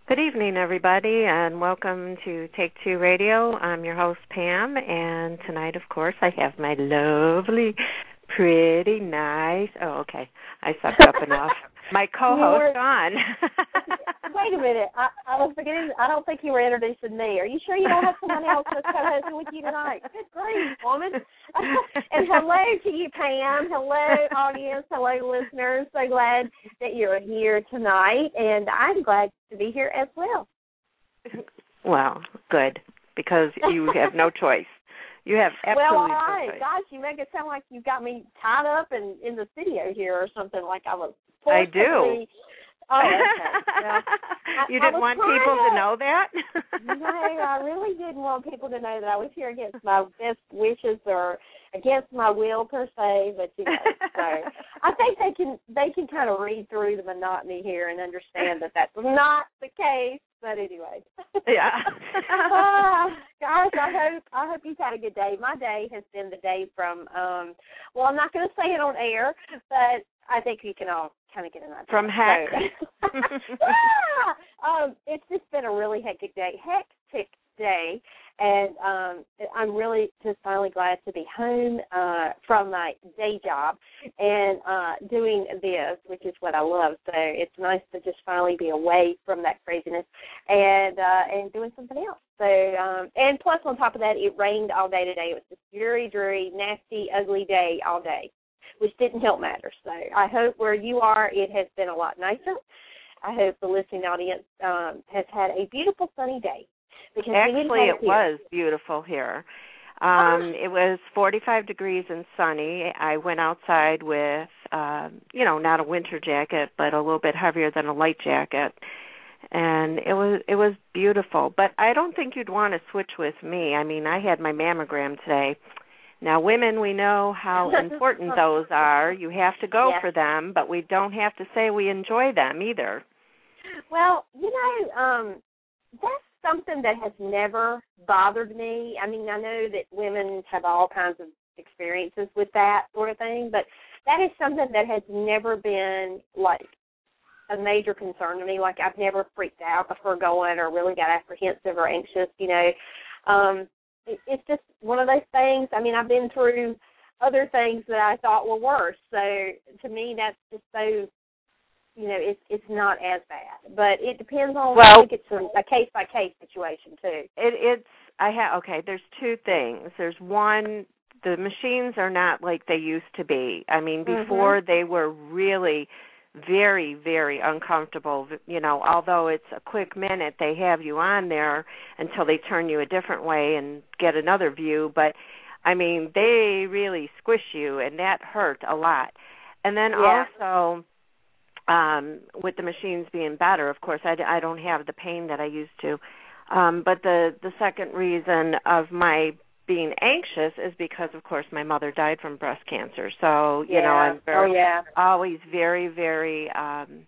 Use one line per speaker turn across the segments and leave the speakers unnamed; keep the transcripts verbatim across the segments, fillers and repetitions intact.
Good evening, everybody, and welcome to Take Two Radio. I'm your host, Pam, and tonight, of course, I have my lovely, pretty, nice, oh, okay, I sucked up enough, my co-host, Dawn.
Wait a minute, I, I was beginning, I don't think you were introducing me. Are you sure you don't have someone else that's co-hosting with you tonight? Good grief, woman. And hello to you, Pam. Hello, audience. Hello, listeners. So glad that you're here tonight, and I'm glad to be here as well.
Well, good, because you have no choice. You have absolutely
well, all right.
no choice.
Gosh, you make it sound like you got me tied up in, in the studio here or something, like I was
I do.
Oh, okay. Well,
you
I,
didn't
I
want people to, to know that?
No, I really didn't want people to know that I was here against my best wishes or against my will per se, but you know, so I think they can they can kind of read through the monotony here and understand that that's not the case. But anyway,
yeah.
uh, gosh, I hope I hope you've had a good day. My day has been the day from um, well, I'm not going to say it on air, but I think you can all kind of get an idea.
From heck.
So, yeah. Um, it's just been a really hectic day, hectic day, and um, I'm really just finally glad to be home uh, from my day job and uh, doing this, which is what I love. So it's nice to just finally be away from that craziness and uh, and doing something else. So um, and plus on top of that, it rained all day today. It was this dreary, dreary, nasty, ugly day all day, which didn't help matters. So I hope where you are, it has been a lot nicer. I hope the listening audience um, has had a beautiful sunny day. Because
Actually,
it,
it was beautiful here. Um, it was forty-five degrees and sunny. I went outside with, uh, you know, not a winter jacket, but a little bit heavier than a light jacket. And it was it was beautiful. But I don't think you'd want to switch with me. I mean, I had my mammogram today. Now, women, we know how important those are. You have to go
yes.
for them, but we don't have to say we enjoy them either.
Well, you know, um, that's something that has never bothered me. I mean, I know that women have all kinds of experiences with that sort of thing, but that is something that has never been, like, a major concern to me. Like, I've never freaked out before going or really got apprehensive or anxious, you know. Um, it, it's just one of those things. I mean, I've been through other things that I thought were worse. So, to me, that's just so... You know, it's it's not as bad, but it depends on.
Well,
I think it's a, a case by case situation too.
It, it's I have okay. There's two things. There's one. The machines are not like they used to be. I mean, before
mm-hmm.
they were really very, very uncomfortable. You know, although it's a quick minute, they have you on there until they turn you a different way and get another view. But I mean, they really squish you, and that hurt a lot. And then
yeah.
also. Um, with the machines being better, of course, I, I don't have the pain that I used to. Um, but the, the second reason of my being anxious is because, of course, my mother died from breast cancer. So, you
yeah.
know, I'm very,
oh, yeah.
always very, very um,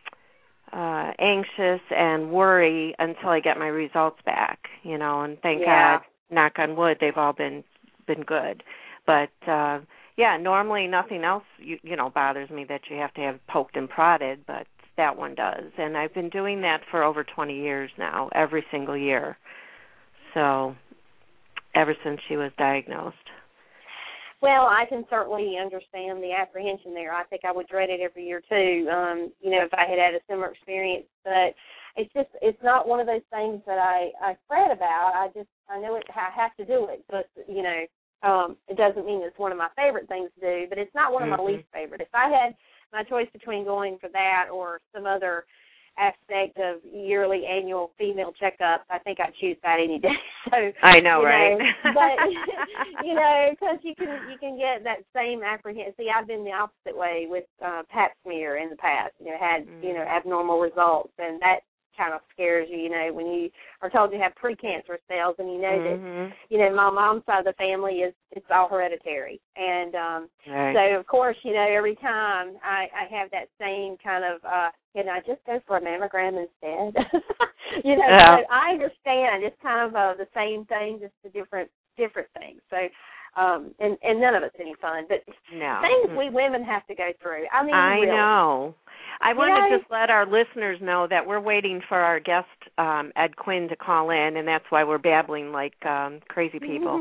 uh, anxious and worry until I get my results back, you know, and thank
yeah.
God, knock on wood, they've all been, been good. But, uh, yeah, normally nothing else, you, you know, bothers me that you have to have poked and prodded, but that one does. And I've been doing that for over twenty years now, every single year. So, ever since she was diagnosed.
Well, I can certainly understand the apprehension there. I think I would dread it every year too, um, you know, if I had had a similar experience. But it's just, it's not one of those things that I, I fret about. I just, I know it, I have to do it, but, you know, Um, it doesn't mean it's one of my favorite things to do, but it's not one of my mm-hmm. least favorite. If I had my choice between going for that or some other aspect of yearly annual female checkups, I think I'd choose that any day. So
I know,
you
right?
Know, but you know, because you can you can get that same apprehension. See, I've been the opposite way with uh, Pap smear in the past. You know, had mm-hmm. you know abnormal results, and that kind of scares you, you know, when you are told you have precancerous cells and you know
mm-hmm.
that, you know, my mom's side of the family is, it's all hereditary. And um,
right.
so, of course, you know, every time I, I have that same kind of, uh, can I just go for a mammogram instead? you know,
yeah.
so I understand. It's kind of uh, the same thing, just a different, different thing. So, um, and, and none of it's any fun, but
no.
things we women have to go through. I mean,
I
really.
know. I wanted
Yay.
to just let our listeners know that we're waiting for our guest, um, Ed Quinn, to call in, and that's why we're babbling like um, crazy people.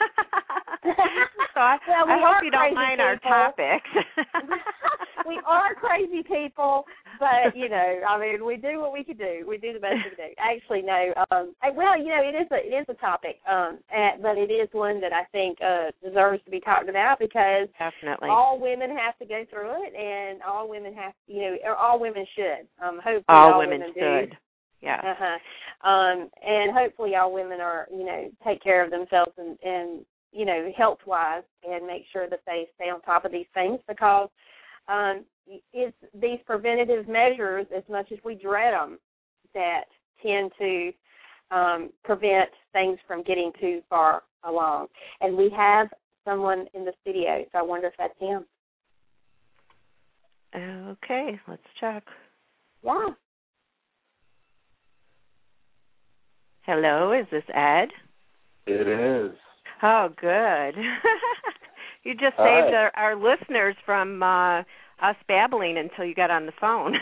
So I,
well, we
I hope you don't mind
people.
our topics.
We are crazy people, but, you know, I mean, we do what we can do. We do the best we can do. Actually, no. Um, well, you know, it is a, it is a topic, um, and, but it is one that I think uh, deserves to be talked about because
Definitely.
all women have to go through it, and all women have, you know, or all women should. Um, hopefully
all,
all
women,
women
should.
do.
Yeah.
Uh-huh. Um, and hopefully all women are, you know, take care of themselves and, and you know, health-wise and make sure that they stay on top of these things because um, it's these preventative measures, as much as we dread them, that tend to um, prevent things from getting too far along. And we have someone in the studio, so I wonder if that's him.
Okay, let's check.
Yeah.
Hello, is this Ed?
It is.
Oh, good. You just
All
saved
right.
our, our listeners from uh, us babbling until you got on the phone.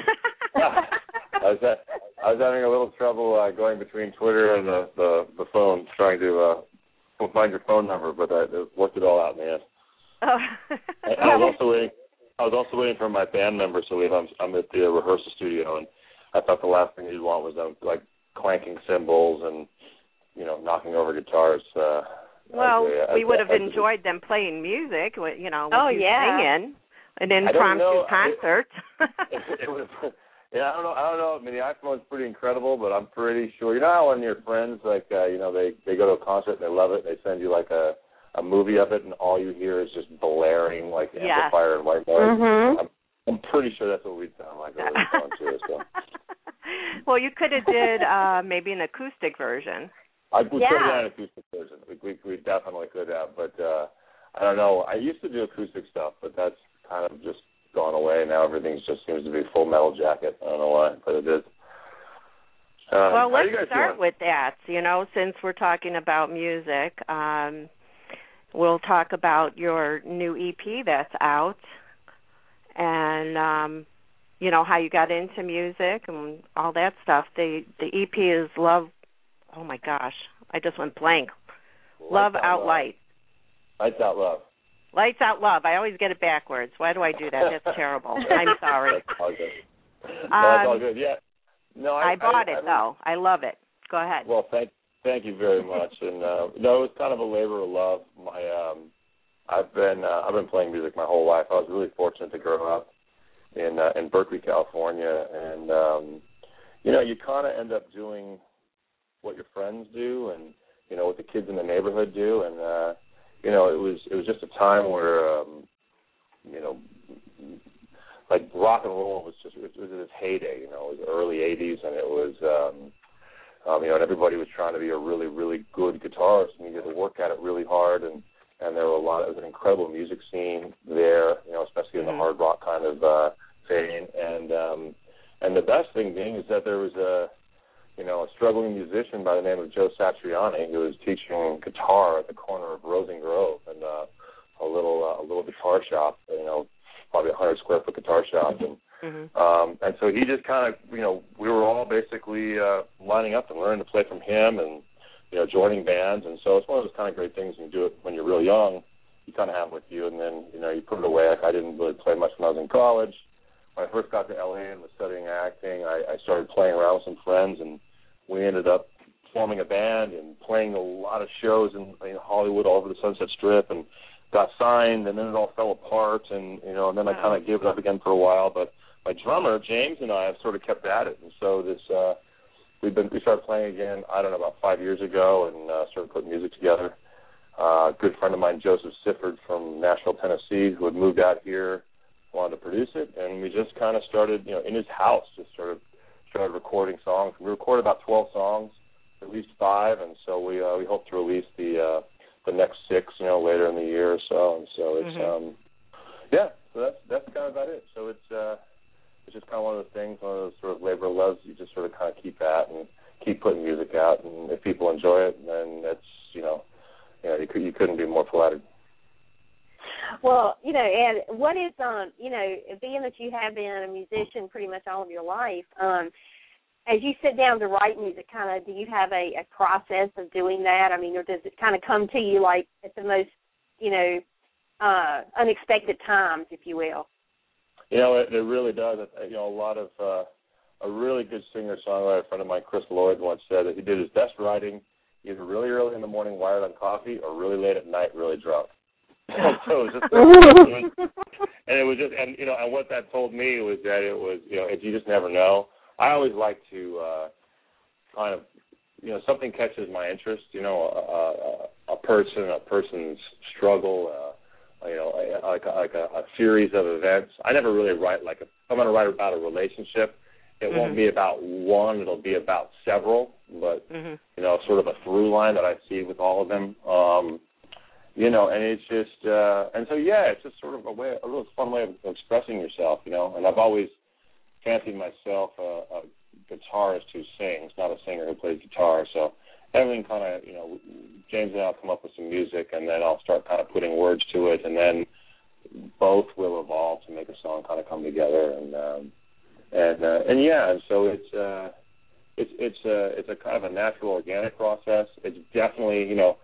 I was at, I was having a little trouble uh, going between Twitter and the, the, the phone, trying to uh, find your phone number, but I it worked it all out in the end.
Oh.
I, I was also waiting. I was also waiting for my band member, so I'm, I'm at the rehearsal studio, and I thought the last thing you'd want was um, like clanking cymbals and you know knocking over guitars. Uh,
Well,
as a,
we
as
would
a,
have enjoyed them playing music, you know, with
oh,
you
yeah.
singing, an
I don't
impromptu
know.
concert.
It, it was, yeah, I don't know. I don't know. I mean, the iPhone's pretty incredible, but I'm pretty sure. You know how when your friends, like, uh, you know, they, they go to a concert and they love it, and they send you, like, a, a movie of it, and all you hear is just blaring, like,
Yes.
amplifier and white noise.
Mm-hmm.
I'm, I'm pretty sure that's what we'd sound like over the phone, too. So.
Well, you could have did uh, maybe an acoustic version.
I, we
Yeah.
could have done an acoustic version. We, we, we definitely could have, but uh, I don't know. I used to do acoustic stuff, but that's kind of just gone away. Now everything just seems to be Full Metal Jacket. I don't know why, but it is. Um,
Well, let's start
doing?
with that. You know, since we're talking about music, um, we'll talk about your new E P that's out and, um, you know, how you got into music and all that stuff. The, the E P is Love. Oh, my gosh. I just went blank.
Lights
Love
Out,
Out
Love.
Light.
Lights Out Love.
Lights Out Love. I always get it backwards. Why do I do that? That's terrible. I'm sorry.
That's all good. No,
Um,
that's all good. Yeah. No, I,
I bought
I,
it,
I,
though. I love it. Go ahead.
Well, thank thank you very much. And uh, no, it was kind of a labor of love. My um, I've been uh, I've been playing music my whole life. I was really fortunate to grow up in uh, in Berkeley, California, and um, you know, you kind of end up doing what your friends do, and you know what the kids in the neighborhood do, and uh, you know, it was it was just a time where um, you know, like rock and roll was just it was its heyday. You know, it was early eighties, and it was um, um, you know, and everybody was trying to be a really really good guitarist, and you had to work at it really hard, and and there were a lot. It was an incredible music scene there, you know, especially in the hard rock kind of uh, vein, and um, and the best thing being is that there was a you know, a struggling musician by the name of Joe Satriani who was teaching guitar at the corner of Rose and Grove and uh, a little uh, a little guitar shop, you know, probably a hundred square foot guitar shop, and
Mm-hmm.
um, and so he just kind of, you know, we were all basically uh, lining up and learning to play from him, and you know, joining bands, and so it's one of those kind of great things. You do it when you're real young, you kind of have it with you, and then you know, you put it away. Like I didn't really play much when I was in college. When I first got to L A and was studying acting, I, I started playing around with some friends, and we ended up forming a band and playing a lot of shows in, in Hollywood, all over the Sunset Strip, and got signed, and then it all fell apart, and you know, and then I kind of gave it up again for a while. But my drummer James and I have sort of kept at it, and so this uh, we've been we started playing again. I don't know, about five years ago, and uh, started putting music together. Uh, a good friend of mine, Joseph Sifford from Nashville, Tennessee, who had moved out here, wanted to produce it, and we just kind of started, you know, in his house, just sort of started recording songs. We recorded about twelve songs, at least five, and so we uh, we hope to release the uh, the next six, you know, later in the year or so. And so it's mm-hmm. um, yeah, so that's that's kind of about it. So it's uh, it's just kind of one of those things, one of those sort of labor of loves you just sort of kind of keep at and keep putting music out, and if people enjoy it, then it's you know, you know, you, could, you couldn't be more flattered.
Well, you know, and what is, um, you know, being that you have been a musician pretty much all of your life, um, as you sit down to write music, kind of, do you have a, a process of doing that? I mean, or does it kind of come to you like at the most, you know, uh, unexpected times, if you will?
You know, it, it really does. You know, a lot of uh, a really good singer-songwriter friend of mine, Chris Lloyd, once said that he did his best writing either really early in the morning, wired on coffee, or really late at night, really drunk. So it was just, it was, and it was just, and you know, and what that told me was that it was, you know, if you just never know. I always like to uh, kind of, you know, something catches my interest, you know, a, a, a person, a person's struggle, uh, you know, like a, like a, a series of events. I never really write like a, if I'm going to write about a relationship, it mm-hmm. won't be about one, it'll be about several, but, mm-hmm. you know, sort of a through line that I see with all of them. Um, you know, and it's just, uh, and so, yeah, it's just sort of a way, a real fun way of expressing yourself, you know, and I've always fancied myself a, a guitarist who sings, not a singer who plays guitar. So everything kind of, you know, James and I will come up with some music, and then I'll start kind of putting words to it, and then both will evolve to make a song kind of come together. And um, and uh, and yeah, and so it's uh, it's it's a it's a kind of a natural, organic process. It's definitely, you know.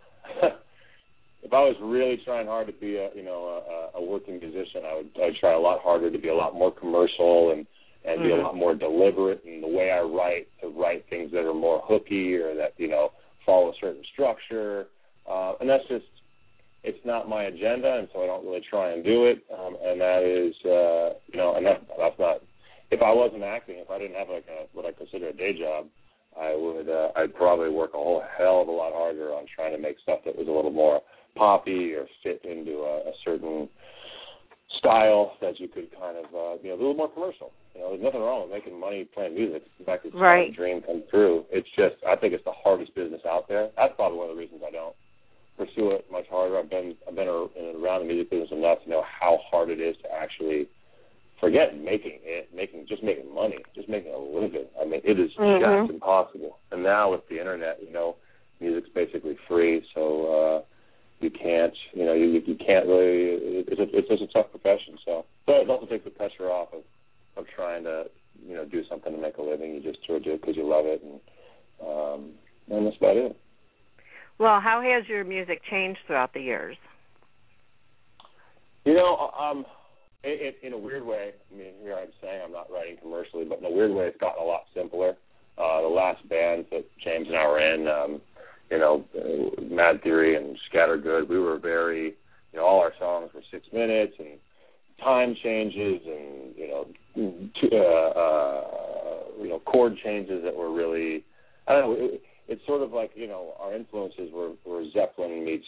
If I was really trying hard to be a, you know, a, a working musician, I would I'd try a lot harder to be a lot more commercial and, and mm-hmm. be a lot more deliberate in the way I write, to write things that are more hooky or that, you know, follow a certain structure. Uh, and that's just, it's not my agenda, and so I don't really try and do it. Um, and that is, uh, you know, and that, that's not, if I wasn't acting, if I didn't have like a, what I consider a day job, I would, uh, I'd probably work a whole hell of a lot harder on trying to make stuff that was a little more poppy or fit into a, a certain style that you could kind of, uh, you know, a little more commercial. You know, there's nothing wrong with making money playing music. In fact, it's right. a dream come true. It's just, I think it's the hardest business out there. That's probably one of the reasons I don't pursue it much harder. I've been, I've been around the music business enough to know how hard it is to actually forget making it, making just making money, just making a living. I mean, it is mm-hmm. just impossible. And now with the internet, you know, music's basically free, so. uh You can't, you know, you you can't really. It's a, it's just a tough profession. So, but it also takes the pressure off of, of trying to, you know, do something to make a living. You just sort of do it because you love it, and um, and that's about it.
Well, how has your music changed throughout the years?
You know, um, it, it, in a weird way. I mean, here I'm saying I'm not writing commercially, but in a weird way, it's gotten a lot simpler. Uh, the last bands that James and I were in. Um, You know, uh, Mad Theory and Scattergood, we were very, you know, all our songs were six minutes and time changes and, you know, t- uh, uh, you know, chord changes that were really, I don't know, it, it's sort of like, you know, our influences were, were Zeppelin meets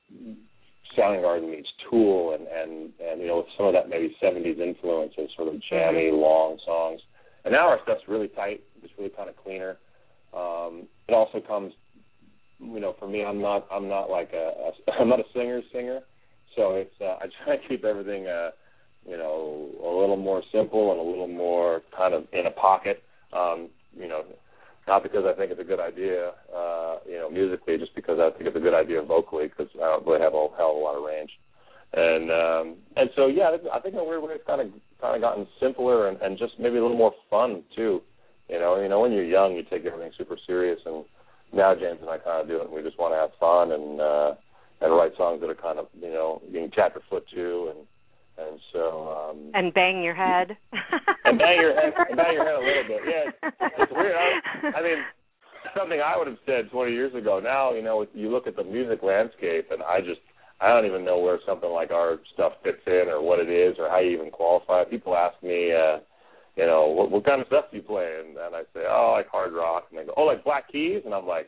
Soundgarden meets Tool and, and, and, you know, some of that maybe seventies influence of sort of jammy, mm-hmm. long songs. And now our stuff's really tight. It's really kind of cleaner. Um, it also comes, you know, for me, I'm not, I'm not like a, a I'm not a singer singer, so it's, uh, I try to keep everything, uh, you know, a little more simple and a little more kind of in a pocket, um, you know, not because I think it's a good idea, uh, you know, musically, just because I think it's a good idea vocally, because I don't really have a hell of a lot of range, and um, and so yeah, I think in a weird way it's kind of kind of gotten simpler and, and just maybe a little more fun too, you know, you know, when you're young, you take everything super serious and. Now James and I kind of do it, and we just want to have fun and uh, and write songs that are kind of, you know, you can tap your foot to, and and so um,
and bang your head,
and bang your head, and bang your head a little bit. Yeah, it's, it's weird. I, I mean, something I would have said twenty years ago. Now, you know, you look at the music landscape, and I just I don't even know where something like our stuff fits in, or what it is, or how you even qualify. People ask me. Uh, You know, what, what kind of stuff do you play? And, and I say, oh, I like hard rock. And they go, oh, like Black Keys? And I'm like,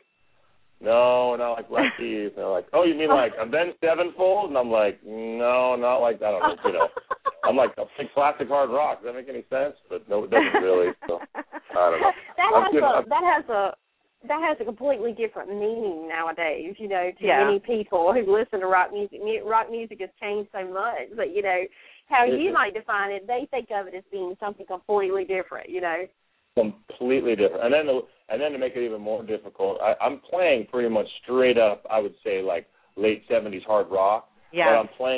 no, not like Black Keys. And they're like, oh, you mean like Avenged Sevenfold? And I'm like, no, not like that. I don't know, you know. I'm like, I think classic hard rock. Does that make any sense? But no, it doesn't really. So I don't know.
That has a, that has a that has a completely different meaning nowadays. You know, to yeah. many people who listen to rock music. Rock music has changed so much, but you know. How you might define it, they think of it as being something completely different, you know.
Completely different. And then to, and then to make it even more difficult, I, I'm playing pretty much straight up, I would say, like late seventies hard rock.
Yeah.
But I'm playing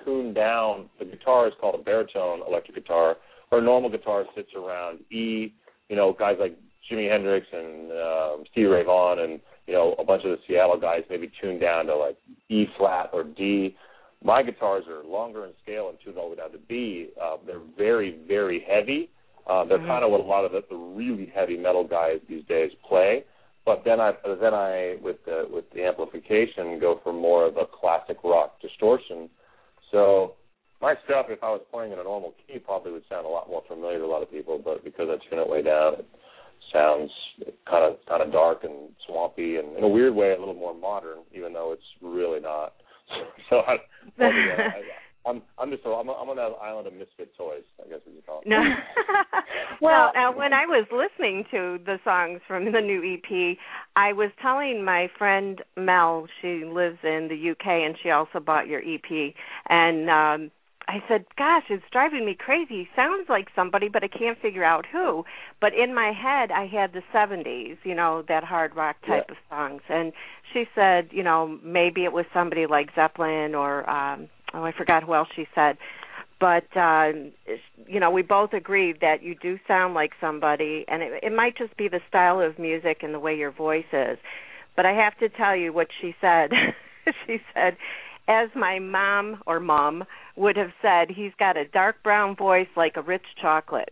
tuned down. The guitar is called a baritone electric guitar, or a normal guitar sits around E. You know, guys like Jimi Hendrix and um, Stevie Ray Vaughan and, you know, a bunch of the Seattle guys maybe tuned down to like E flat or D. My guitars are longer in scale and tuned all the way down to B. Uh, they're very, very heavy. Uh, they're mm-hmm. kind of what a lot of the, the really heavy metal guys these days play. But then I, then I, with the with the amplification, go for more of a classic rock distortion. So my stuff, if I was playing in a normal key, probably would sound a lot more familiar to a lot of people. But because I tune it way down, it sounds kind of kind of dark and swampy, and in a weird way, a little more modern, even though it's really not. So I, I, I'm I'm just I'm I'm on that island of misfit toys, I guess as you call it.
No. Well, uh, when I was listening to the songs from the new E P, I was telling my friend Mel, she lives in the U K, and she also bought your E P, and um, I said, gosh, it's driving me crazy. Sounds like somebody, but I can't figure out who. But in my head, I had the seventies, you know, that hard rock type yeah. of songs. And she said, you know, maybe it was somebody like Zeppelin or, um, oh, I forgot who else she said. But, uh, you know, we both agreed that you do sound like somebody, and it, it might just be the style of music and the way your voice is. But I have to tell you what she said. She said, as my mom or mom would have said, he's got a dark brown voice like a rich chocolate.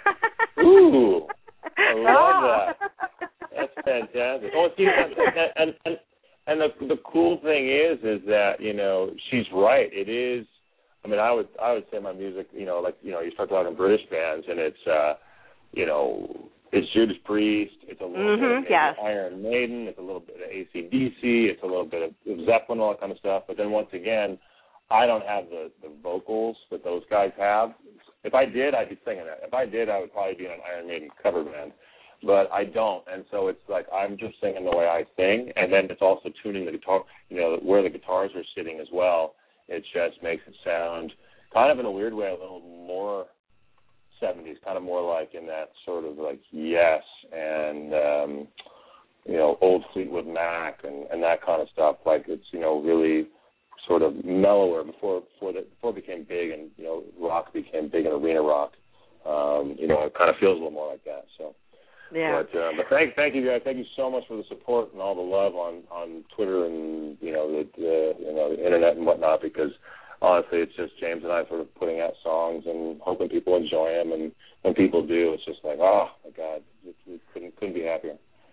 Ooh, I love that. That's fantastic. Oh, see, and and, and, and the the cool thing is, is that, you know, she's right. It is. I mean, I would I would say my music, you know, like, you know, you start talking British bands, and it's, uh, you know, it's Judas Priest, it's a little
mm-hmm,
bit of
yes.
Iron Maiden, it's a little bit of A C D C, it's a little bit of Zeppelin, all that kind of stuff. But then once again, I don't have the, the vocals that those guys have. If I did, I'd be singing it. If I did, I would probably be in an Iron Maiden cover band. But I don't, and so it's like I'm just singing the way I sing, and then it's also tuning the guitar, you know, where the guitars are sitting as well. It just makes it sound kind of in a weird way a little more seventies, kind of more like in that sort of like Yes and, um, you know, old Fleetwood Mac and, and that kind of stuff. Like it's, you know, really sort of mellower before before, the, before it became big and, you know, rock became big in arena rock. Um, you know, it kind of feels a little more like that. So.
Yeah.
But, uh, but thank, thank you guys. Thank you so much for the support and all the love on, on Twitter and you know the, the you know the internet and whatnot. Because honestly, it's just James and I sort of putting out songs and hoping people enjoy them. And when people do, it's just like, oh my God, we couldn't couldn't be happier.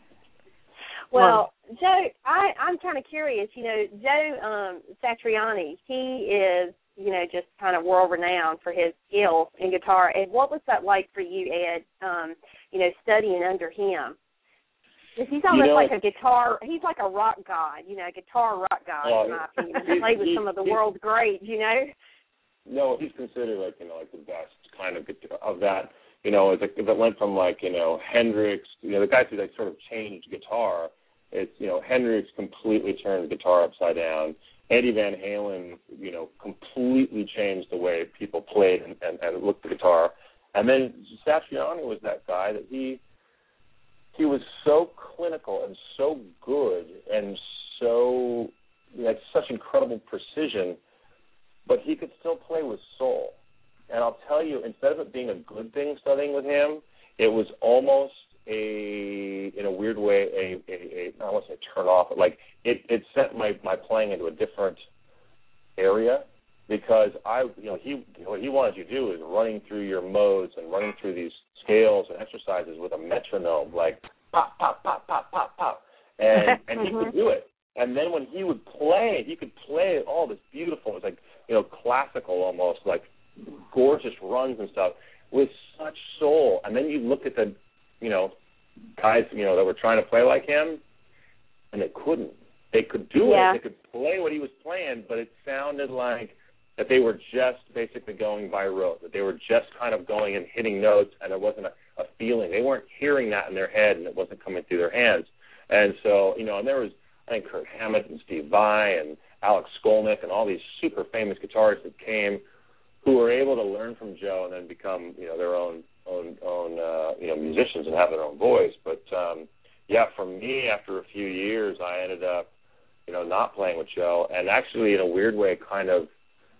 Well, Joe, I, I'm kind of curious. You know, Joe um, Satriani, he is, you know, just kind of world-renowned for his skill in guitar. And what was that like for you, Ed, um, you know, studying under him? Because he's almost you know, like a guitar, he's like a rock god, you know, a guitar rock god, uh, in my opinion. He played with he, some of the he, world's greats, you know?
No, he's considered, like, you know, like the best kind of guitar, of that, you know, if it, if it went from, like, you know, Hendrix, you know, the guys who, like, sort of changed guitar, it's, you know, Hendrix completely turned the guitar upside down. Eddie Van Halen, you know, completely changed the way people played and, and, and looked at the guitar. And then Satriani was that guy that he he was so clinical and so good and so, you know, such incredible precision, but he could still play with soul. And I'll tell you, instead of it being a good thing studying with him, it was almost a, in a weird way, a, a, a I don't want to say turn off, but like it, it sent my, my playing into a different area because I, you know, he, what he wanted you to do is running through your modes and running through these scales and exercises with a metronome, like pop, pop, pop, pop, pop, pop, and and he could do it. And then when he would play, he could play all this beautiful, it was like, you know, classical almost, like gorgeous runs and stuff with such soul. And then you look at the, you know, guys, you know, that were trying to play like him, and they couldn't. They could do
yeah.
it. They could play what he was playing, but it sounded like that they were just basically going by rote, that they were just kind of going and hitting notes, and there wasn't a, a feeling. They weren't hearing that in their head, and it wasn't coming through their hands. And so, you know, and there was, I think, Kurt Hammett and Steve Vai and Alex Skolnick and all these super famous guitarists that came who were able to learn from Joe and then become, you know, their own own, own uh, you know, musicians and have their own voice. But, um, yeah, for me, after a few years, I ended up, you know, not playing with Joe and actually in a weird way kind of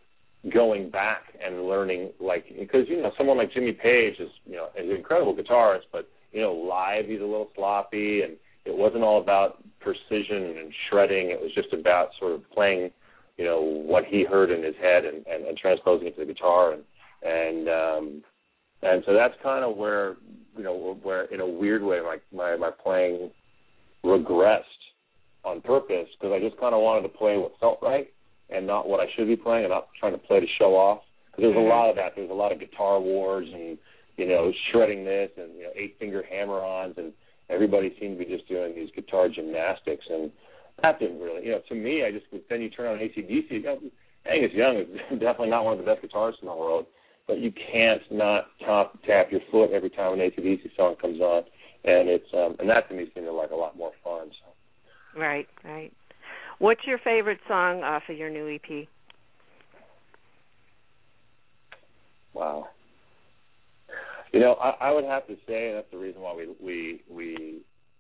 going back and learning, like, because, you know, someone like Jimmy Page is, you know, is an incredible guitarist, but, you know, live he's a little sloppy, and it wasn't all about precision and shredding. It was just about sort of playing, you know, what he heard in his head and, and, and transposing it to the guitar. And, and, um, and so that's kind of where, you know, where in a weird way my, my, my playing regressed on purpose, because I just kind of wanted to play what felt right and not what I should be playing, and not trying to play to show off. Because there's mm-hmm. a lot of that. There's a lot of guitar wars and, you know, shredding this and, you know, eight-finger hammer-ons, and everybody seemed to be just doing these guitar gymnastics. And that didn't really, you know, to me, I just, then you turn on A C D C, you know, Angus Young is definitely not one of the best guitarists in the world, but you can't not top, tap your foot every time an A C D C song comes on. And it's um, and that to me seemed like a lot more fun. So.
Right, right. What's your favorite song off of your new E P?
Wow. You know, I, I would have to say, and that's the reason why we we we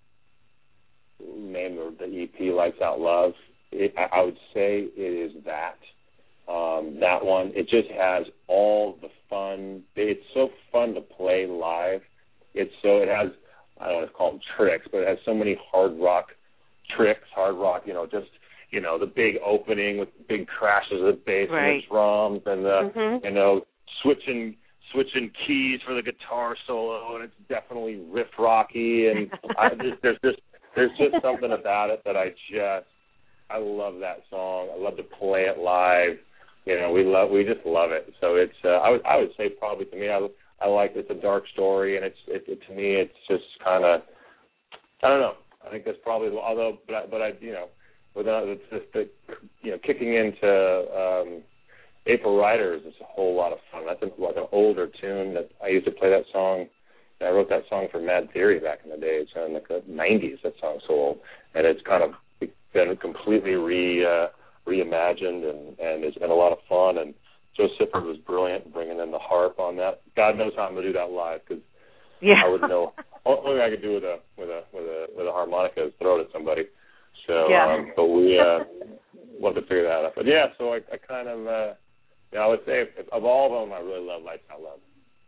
named the, the E P "Lights Out Love." It, I, I would say it is that um, that one. It just has all the fun. It's so fun to play live. It's so it has. I don't want to call them tricks, but it has so many hard rock tricks, hard rock, you know, just, you know, the big opening with big crashes of the bass right. and the drums and the, mm-hmm. you know, switching switching keys for the guitar solo, and it's definitely riff rocky, and I just, there's just there's just something about it that I just, I love that song. I love to play it live. You know, we love, we just love it. So it's, uh, I would, I would say probably to me, I I like it's a dark story, and it's it, it to me it's just kind of, I don't know. I think that's probably, although but I, but I you know, without it's just the, you know, kicking into um, April Riders is a whole lot of fun. That's a, like an older tune that I used to play that song. I wrote that song for Mad Theory back in the day. It's in like the nineties. That song's so old, and it's kind of been completely re uh, reimagined, and and it's been a lot of fun. And Joe Sifford was brilliant bringing in the harp on that. God knows how I'm gonna do that live, because
yeah.
I wouldn't know. Only thing I could do with a with a with a with a harmonica is throw it at somebody. So,
yeah.
um, but we uh, wanted to figure that out. But yeah, so I, I kind of, uh, yeah, I would say if, if, of all of them, I really love Lights Out Love.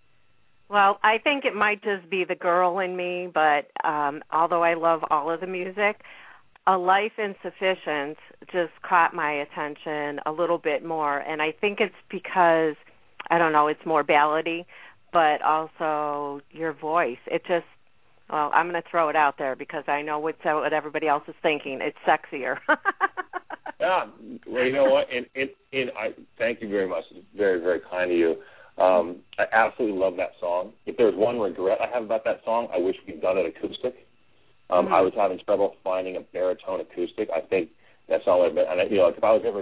Well, I think it might just be the girl in me, but um, although I love all of the music, A Life Insufficient just caught my attention a little bit more, and I think it's because, I don't know, it's more ballady, but also your voice. It just, well, I'm going to throw it out there because I know what, what everybody else is thinking. It's sexier.
Yeah, well, you know what, and, and, and I thank you very much. It's very, very kind of you. Um, I absolutely love that song. If there's one regret I have about that song, I wish we'd done it acoustic. Um, mm-hmm. I was having trouble finding a baritone acoustic. I think that song would have been, and you know, like if I was ever,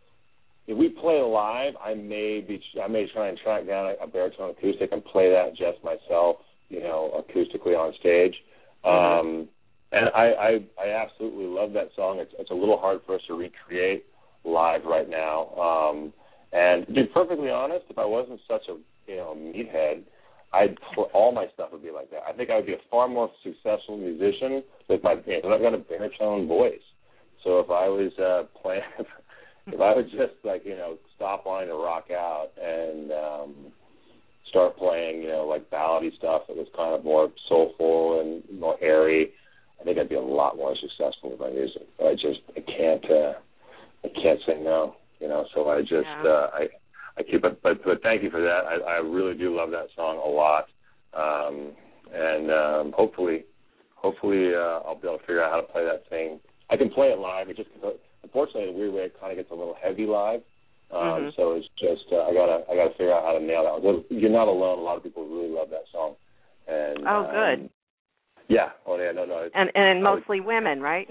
if we play live, I may be, I may try and track down a, a baritone acoustic and play that just myself, you know, acoustically on stage. Mm-hmm. Um, and I, I, I absolutely love that song. It's, it's a little hard for us to recreate live right now. Um, and to be perfectly honest, if I wasn't such a, you know, meathead, I'd pl- all my stuff would be like that. I think I would be a far more successful musician with my, you know, I've got a baritone voice. So if I was uh, playing, if I would just like, you know, stop wanting to rock out and um, start playing, you know, like ballady stuff that was kind of more soulful and more airy, I think I'd be a lot more successful with my music. But I just, I can't, uh, I can't say no, you know. So I just, yeah. uh, I. I keep it, but, but thank you for that. I, I really do love that song a lot, um, and um, hopefully, hopefully uh, I'll be able to figure out how to play that thing. I can play it live. It just, unfortunately, in a weird way, it kind of gets a little heavy live. Um, mm-hmm. So it's just uh, I gotta I gotta figure out how to nail that one. You're not alone. A lot of people really love that song. And
oh,
um,
good.
Yeah. Oh, yeah. No, no.
And and mostly would, women, right?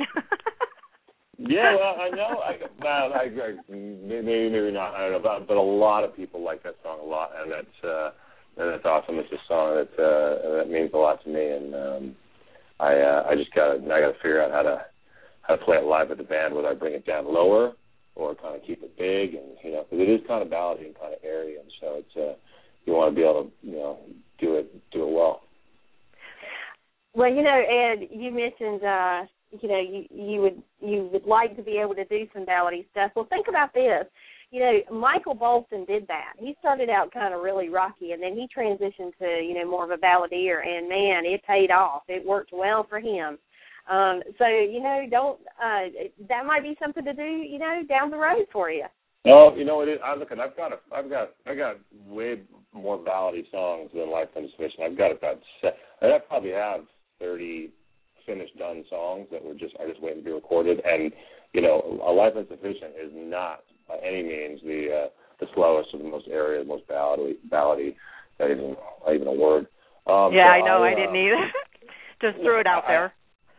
Yeah, well, I know. I, well, I, I, maybe, maybe not. I don't know, but, but a lot of people like that song a lot, and that's uh, and that's awesome. It's a song that uh, that means a lot to me, and um, I uh, I just got I got to figure out how to how to play it live with the band, whether I bring it down lower or kind of keep it big, and you know, because it is kind of ballady and kind of airy, and so it's uh, you want to be able to you know do it do it well.
Well, you know, Ed, you mentioned. Uh, You know, you, you would you would like to be able to do some ballady stuff. Well, think about this. you know, Michael Bolton did that. He started out kind of really rocky, and then he transitioned to, you know, more of a balladeer, and, man, it paid off. It worked well for him. Um, so, you know, don't uh, that might be something to do, you know, down the road for you.
Well, you know, it is, I look at. I've got a, I've got, I got way more ballady songs than Life Insufficient. I've got about, I probably have thirty finished done songs that were just, are just waiting to be recorded. And you know, a Life Insufficient is not by any means the uh, the slowest or the most airy, the most ballady, ballady. Not even, not even a word. Um,
yeah,
so
I know. I,
I
didn't
uh,
either. Just threw it out
I,
there.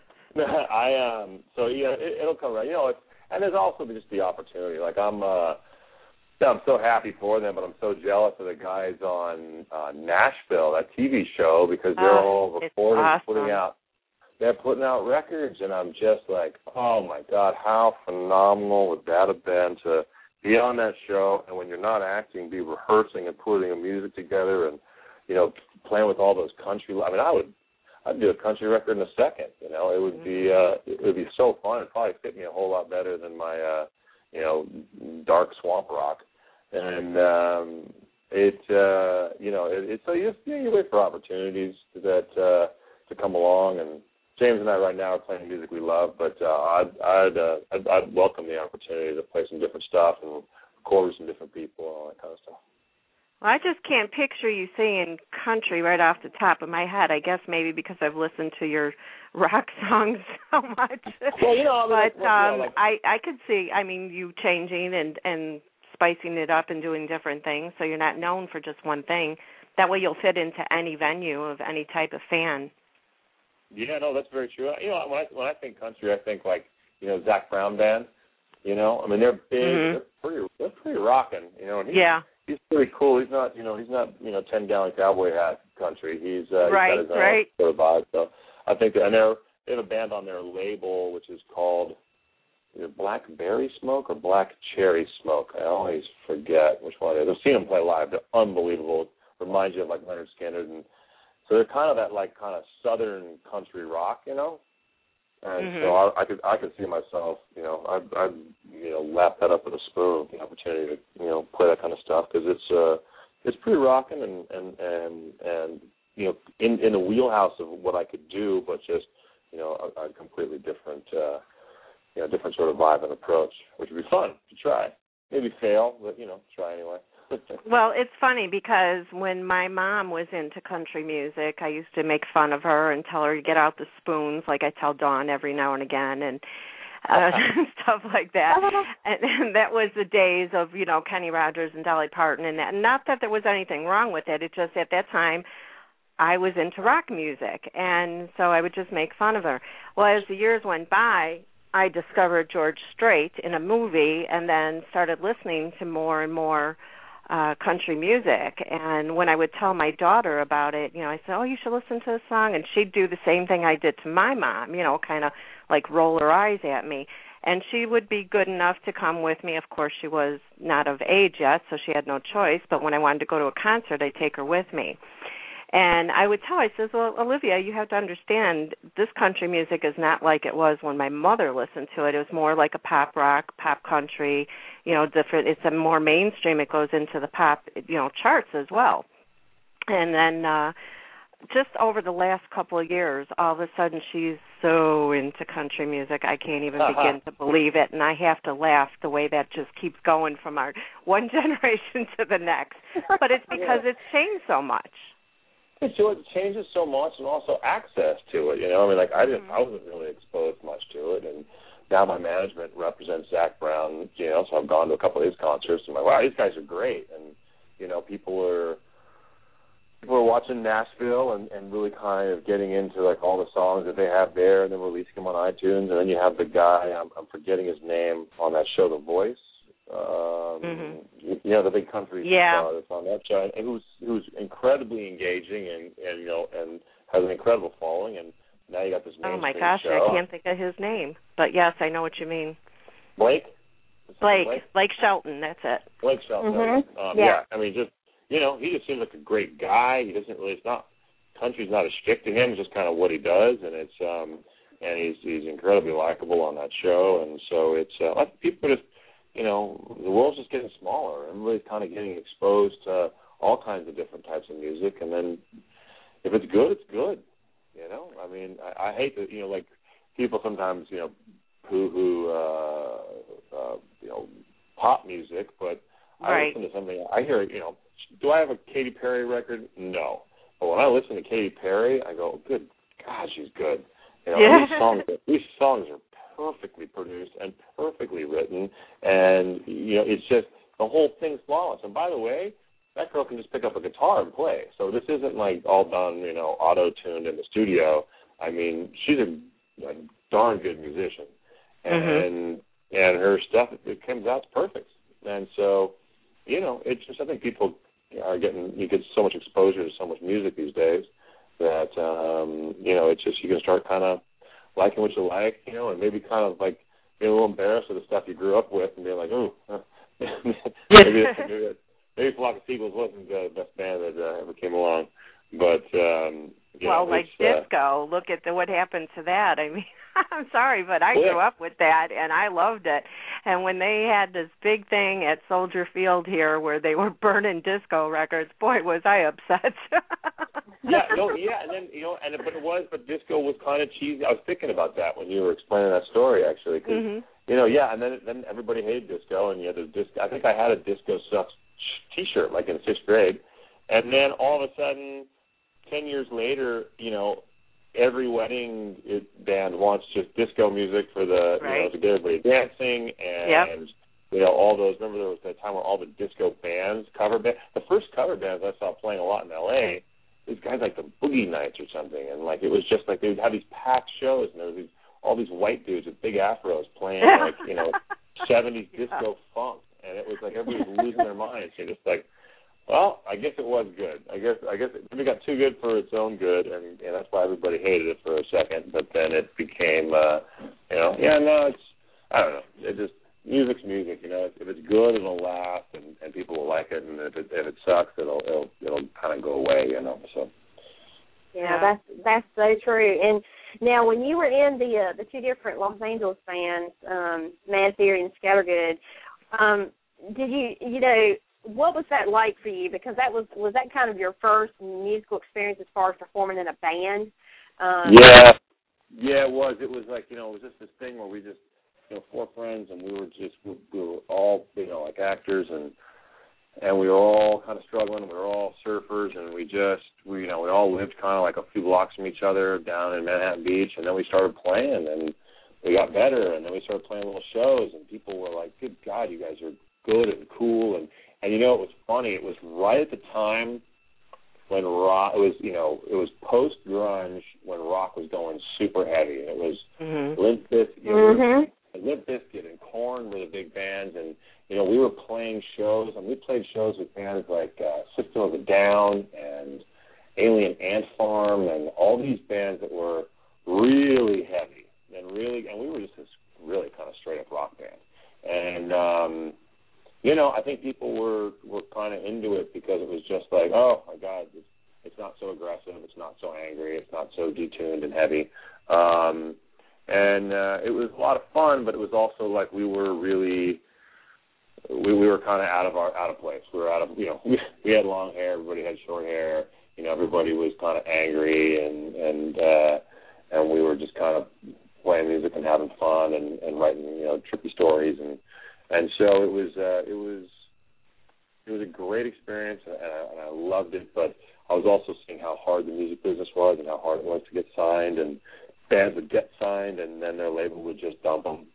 I um. So yeah, it, it'll come around. You know, it's, and there's also just the opportunity. Like I'm, uh, I'm so happy for them, but I'm so jealous of the guys on uh, Nashville, that T V show, because they're
oh,
all recording,
awesome.
putting out. They're putting out records, and I'm just like, oh my God, how phenomenal would that have been to be on that show, and when you're not acting, be rehearsing and putting the music together, and you know, playing with all those country. I mean, I would. I'd do a country record in a second. You know, it would be uh, it would be so fun. It'd probably fit me a whole lot better than my uh, you know dark swamp rock. And um, it uh, you know it, it so you just you, know, you wait for opportunities that uh, to come along. And James and I right now are playing music we love, but uh, I'd I'd, uh, I'd I'd welcome the opportunity to play some different stuff and record with some different people and all that kind of stuff.
Well, I just can't picture you singing country right off the top of my head. I guess maybe because I've listened to your rock songs so much.
Well, you know, I mean,
but
like,
um,
you know, like,
I I could see. I mean, you changing and and spicing it up and doing different things, so you're not known for just one thing. That way, you'll fit into any venue of any type of fan.
Yeah, no, that's very true. You know, when I when I think country, I think like you know Zac Brown Band. You know, I mean they're big,
Mm-hmm.
they're pretty, they're pretty rocking. You know, and he's,
Yeah.
he's pretty cool. He's not, you know, he's not, you know, ten gallon cowboy hat country. He's uh,
Right,
he's got his own
right.
sort of vibe. So I think, that, and they're they have a band on their label which is called either Blackberry Smoke or Black Cherry Smoke. I always forget which one it is. I've seen them play live. They're unbelievable. Reminds you of like Leonard Skinner, and so they're kind of that like kind of southern country rock, you know. And
Mm-hmm.
so I, I could I could see myself, you know, I'd, I'd you know lap that up with a spoon, the opportunity to you know play that kind of stuff, because it's uh it's pretty rocking and and and and you know in in the wheelhouse of what I could do, but just you know a, a completely different uh, you know different sort of vibe and approach, which would be fun to try. Maybe fail, but you know try anyway.
Well, it's funny because when my mom was into country music, I used to make fun of her and tell her to get out the spoons, like I tell Dawn every now and again, and uh, stuff like that. And, and that was the days of, you know, Kenny Rogers and Dolly Parton and that. And not that there was anything wrong with it. It just at that time I was into rock music, and so I would just make fun of her. Well, as the years went by, I discovered George Strait in a movie and then started listening to more and more Uh, country music. And when I would tell my daughter about it, you know, I said, oh, you should listen to the song. And she'd do the same thing I did to my mom, you know, kind of like roll her eyes at me. And she would be good enough to come with me. Of course, she was not of age yet, so she had no choice. But when I wanted to go to a concert, I'd take her with me. And I would tell her, I says, well, Olivia, you have to understand, this country music is not like it was when my mother listened to it. It was more like a pop rock, pop country, you know, different. It's a more mainstream. It goes into the pop, you know, charts as well. And then uh, just over the last couple of years, all of a sudden she's so into country music, I can't even uh-huh. begin to believe it. And I have to laugh the way that just keeps going from our one generation to the next. But it's because yeah. it's changed so much.
So it changes so much, and also access to it. You know, I mean, like I didn't, I wasn't really exposed much to it, and now my management represents Zac Brown. You know, so I've gone to a couple of his concerts, and I'm like, wow, these guys are great. And you know, people are people are watching Nashville and, and really kind of getting into like all the songs that they have there, and then releasing them on iTunes. And then you have the guy, I'm, I'm forgetting his name, on that show, The Voice. Um, mm-hmm. you, you know, the big country
yeah.
star that's on that show, and who's who's incredibly engaging and, and you know and has an incredible following. And now you got this mainstream
Oh my gosh,
show.
I can't think of his name, but yes, I know what you mean.
Blake.
Blake.
Blake.
Blake Shelton. That's it.
Blake Shelton.
Mm-hmm.
Um,
yeah.
yeah. I mean, just you know, he just seems like a great guy. He doesn't really. It's not country's not a shtick to him. It's just kind of what he does, and it's um and he's he's incredibly likable on that show, and so it's uh, people just. you know, the world's just getting smaller. Everybody's kind of getting exposed to all kinds of different types of music, and then if it's good, it's good. You know, I mean, I, I hate that, you know, like people sometimes, you know, poo-hoo, uh, uh, you know, pop music, but I
right.
listen to something, I hear, you know, do I have a Katy Perry record? No. But when I listen to Katy Perry, I go, good God, she's good. You know,
yeah.
these songs, these songs are perfectly produced and perfectly written, and, you know, it's just, the whole thing's flawless. And by the way, that girl can just pick up a guitar and play. So this isn't like all done, you know, auto-tuned in the studio. I mean, she's a, a darn good musician. And mm-hmm. and her stuff, it comes out perfect. And so, you know, it's just, I think people are getting, you get so much exposure to so much music these days that, um, you know, it's just, you can start kind of liking what you like, you know, and maybe kind of like being a little embarrassed with the stuff you grew up with and being like, ooh, maybe, it's, maybe it's, Maybe Flock of Seagulls wasn't the best band that uh, ever came along, but um, you
well,
know,
like
uh,
disco. Look at the, what happened to that. I mean, I'm sorry, but I
well,
grew up with that and I loved it. And when they had this big thing at Soldier Field here where they were burning disco records, boy, was I upset.
yeah, no, yeah, and then you know, and but it was, but disco was kind of cheesy. I was thinking about that when you were explaining that story, actually, because
mm-hmm.
you know, yeah, and then then everybody hated disco, and you had the disco. I think I had a Disco Sucks T-shirt like in sixth grade, and then all of a sudden, ten years later, you know, every wedding it, band wants just disco music for the
right.
you know to get everybody dancing, and
yep.
you know all those. Remember there was that time where all the disco bands, cover band, the first cover bands I saw playing a lot in L A. These guys like the Boogie Nights or something, and like it was just like they would have these packed shows, and there was these all these white dudes with big afros playing like you know seventies disco funk. And it was like everybody was losing their minds. You're just like, well, I guess it was good. I guess I guess it maybe got too good for its own good, and, and that's why everybody hated it for a second. But then it became, uh, you know, yeah, no, it's I don't know. It just music's music, you know. If it's good, it'll last, and, and people will like it. And if it if it sucks, it'll it'll it'll kind of go away, you know. So.
Yeah, that's that's so true. And now, when you were in the uh, the two different Los Angeles bands, um, Mad Theory and Scattergood. Um, did you, you know, what was that like for you? Because that was, was that kind of your first musical experience as far as performing in a band? Um,
yeah, yeah, it was. It was like, you know, it was just this thing where we just, you know, four friends, and we were just, we, we were all, you know, like actors, and and we were all kind of struggling. We were all surfers, and we just, we, you know, we all lived kind of like a few blocks from each other down in Manhattan Beach, and then we started playing, and we got better, and then we started playing little shows, and people were like, good God, you guys are good and cool. And, and you know, it was funny. It was right at the time when rock, it was, you know, it was post-grunge when rock was going super heavy. And it was mm-hmm. Limp Bizkit, you know, mm-hmm. Limp Bizkit and Korn were the big bands, and, you know, we were playing shows, and we played shows with bands like uh, System of a Down and Alien Ant Farm and all these bands that were really heavy. And really, and we were just this really kind of straight up rock band, and um, you know, I think people were were kind of into it because it was just like, oh my God, it's, it's not so aggressive, it's not so angry, it's not so detuned and heavy, um, and uh, it was a lot of fun, but it was also like we were really, we we were kind of out of our out of place. We were out of, you know, we, we had long hair, everybody had short hair, you know, everybody was kind of angry, and and uh, and we were just kind of playing music and having fun and, and writing, you know, trippy stories, and and so it was uh, it was it was a great experience, and I, and I loved it. But I was also seeing how hard the music business was and how hard it was to get signed, and bands would get signed and then their label would just dump them,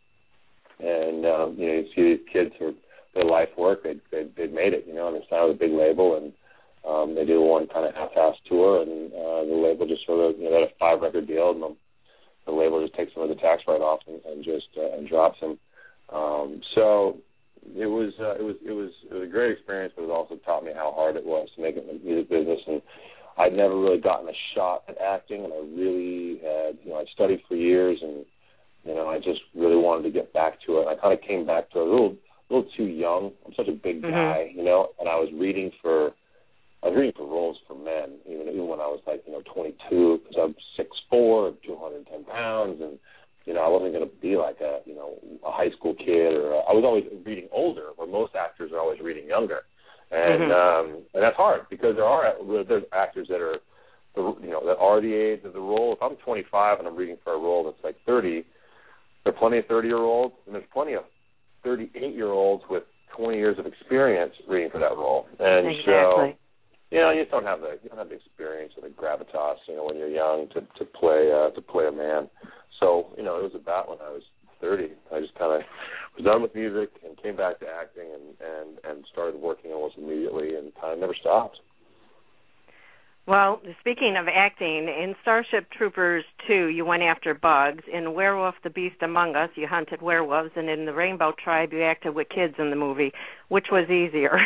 and um, you know, you see these kids who their life work, they they they'd made it, you know, and they signed with a big label, and um, they did one kind of half-ass tour, and uh, the label just sort of, you know, they had a five record deal, and the the label just takes some of the tax write-off and, and just uh, and drops them. Um, so it was uh, it was it was it was a great experience, but it also taught me how hard it was to make it in the music business. And I'd never really gotten a shot at acting, and I really had, you know, I'd studied for years, and you know, I just really wanted to get back to it. I kind of came back to it a little a little too young. I'm such a big
mm-hmm.
guy, you know, and I was reading for. I was reading for roles for men, even even when I was like, you know, twenty-two, because I'm six foot four, two hundred ten pounds, and you know, I wasn't going to be like a, you know, a high school kid, or a, I was always reading older, where most actors are always reading younger, and mm-hmm. um, and that's hard because there are there's actors that are, you know, that are the age of the role. If I'm twenty-five and I'm reading for a role that's like thirty, there are plenty of thirty-year-olds, and there's plenty of thirty-eight-year-olds with twenty years of experience reading for that role, and
exactly.
so. You know, you just don't have the you don't have the experience or the gravitas, you know, when you're young to to play uh, to play a man. So, you know, it was about when I was thirty. I just kind of was done with music and came back to acting and, and, and started working almost immediately and kind of never stopped.
Well, speaking of acting, in Starship Troopers two, you went after bugs. In Werewolf, the Beast Among Us, you hunted werewolves. And in the Rainbow Tribe, you acted with kids in the movie. Which was easier?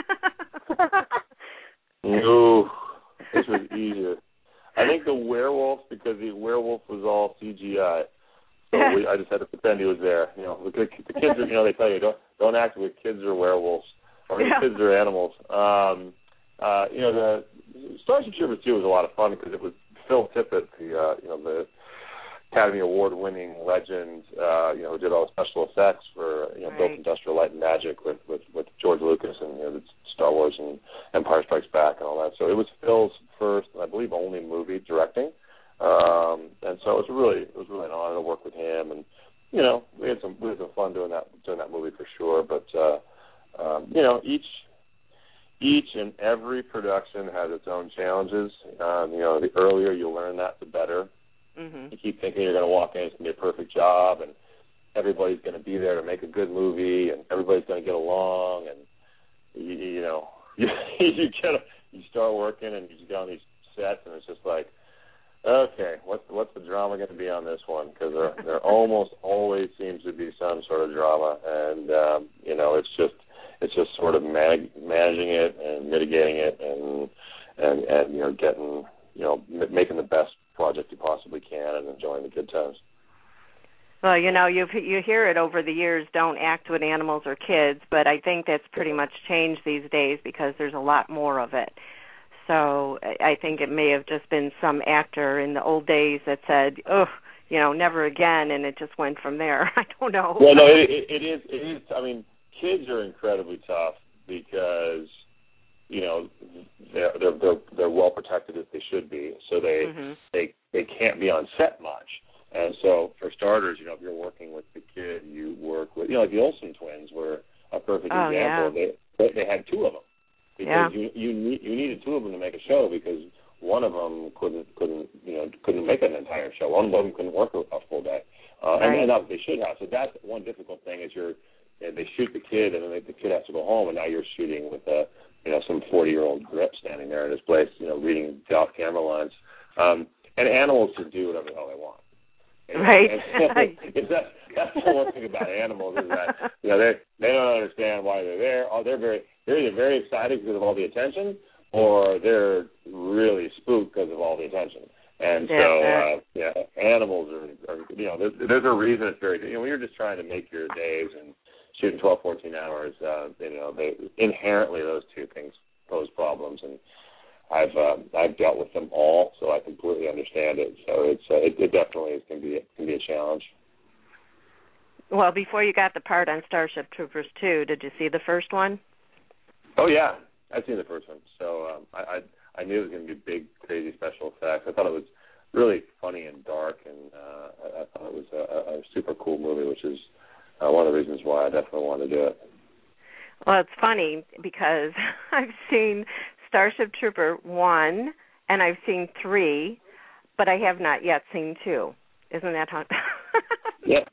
No, this was easier. I think the werewolf, because the werewolf was all C G I, so we, I just had to pretend he was there. You know, the, the kids are, you know, they tell you don't don't act with kids or werewolves, or yeah. kids or animals. Um, uh, you know, the Starship Troopers two was a lot of fun because it was Phil Tippett, the uh, you know the Academy Award-winning legend, uh, you know, who did all the special effects for, you know, right. built Industrial Light and Magic with, with, with George Lucas and, you know, the Star Wars and Empire Strikes Back and all that. So it was Phil's first, and I believe, only movie directing. Um, and so it was really, it was really an honor to work with him. And, you know, we had some, we had some fun doing that, doing that movie for sure. But, uh, um, you know, each, each and every production has its own challenges. Um, you know, the earlier you learn that, the better.
Mm-hmm.
You keep thinking you're going to walk in, it's going to be a perfect job, and everybody's going to be there to make a good movie, and everybody's going to get along, and you, you know, you you get a, you start working, and you get on these sets, and it's just like, okay, what's what's the drama going to be on this one? Because there there almost always seems to be some sort of drama, and um, you know, it's just it's just sort of man- managing it and mitigating it, and and and you know, getting you know, m- making the best project you possibly can and enjoying the good times.
Well, you know, you you hear it over the years, don't act with animals or kids, but I think that's pretty much changed these days because there's a lot more of it. So I think it may have just been some actor in the old days that said, "Ugh, you know, never again," and it just went from there. I don't know.
Well, no, it, it, it is. It is. I mean, kids are incredibly tough because, you know, they're they're they're, they're well protected as they should be, so they mm-hmm. they they can't be on set much. And so, for starters, you know, if you're working with the kid, you work with, you know, like the Olsen twins were a perfect
oh,
example.
Yeah.
They they had two of them because
yeah.
you you need, you needed two of them to make a show because one of them couldn't couldn't you know couldn't make an entire show. One of them couldn't work a, a full day, uh,
right.
and, and that's what they should have. So that's one difficult thing is you're they shoot the kid and then they, the kid has to go home, and now you're shooting with a you know some forty-year-old grip standing there in his place, you know, reading the off-camera lines. Um, and animals just do whatever the hell they want. And,
right.
And, and that, that's the one thing about animals is that you know they they don't understand why they're there. Oh, they're very they're either very excited because of all the attention, or they're really spooked because of all the attention. And
yeah,
so uh, yeah, animals are, are you know there's, there's a reason it's very you know when you're just trying to make your days and shooting twelve, fourteen hours, uh, you know they inherently those two things pose problems and. I've uh, I've dealt with them all, so I completely understand it. So it's uh, it, it definitely is, can be can be a challenge.
Well, before you got the part on Starship Troopers two, did you see the first one?
Oh yeah, I've seen the first one. So um, I, I I knew it was going to be big, crazy special effects. I thought it was really funny and dark, and uh, I, I thought it was a, a super cool movie, which is uh, one of the reasons why I definitely wanted to do it.
Well, it's funny because I've seen Starship Trooper one, and I've seen three, but I have not yet seen two. Isn't that how?
Yep.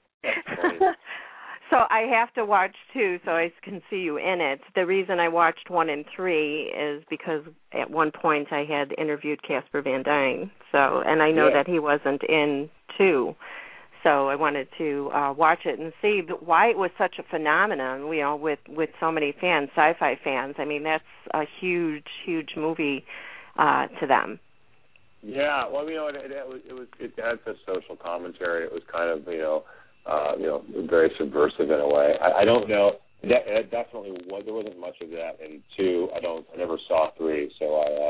So I have to watch two so I can see you in it. The reason I watched one and three is because at one point I had interviewed Casper Van Dien, so and I know
yeah.
that he wasn't in two. So I wanted to uh, watch it and see why it was such a phenomenon, you know, with, with so many fans, sci-fi fans. I mean, that's a huge, huge movie uh, to them.
Yeah, well, you know, it, it, it was it was it had such social commentary. It was kind of you know, uh, you know, very subversive in a way. I, I don't know. That, it definitely was. There wasn't much of that in two. I don't. I never saw three, so I uh,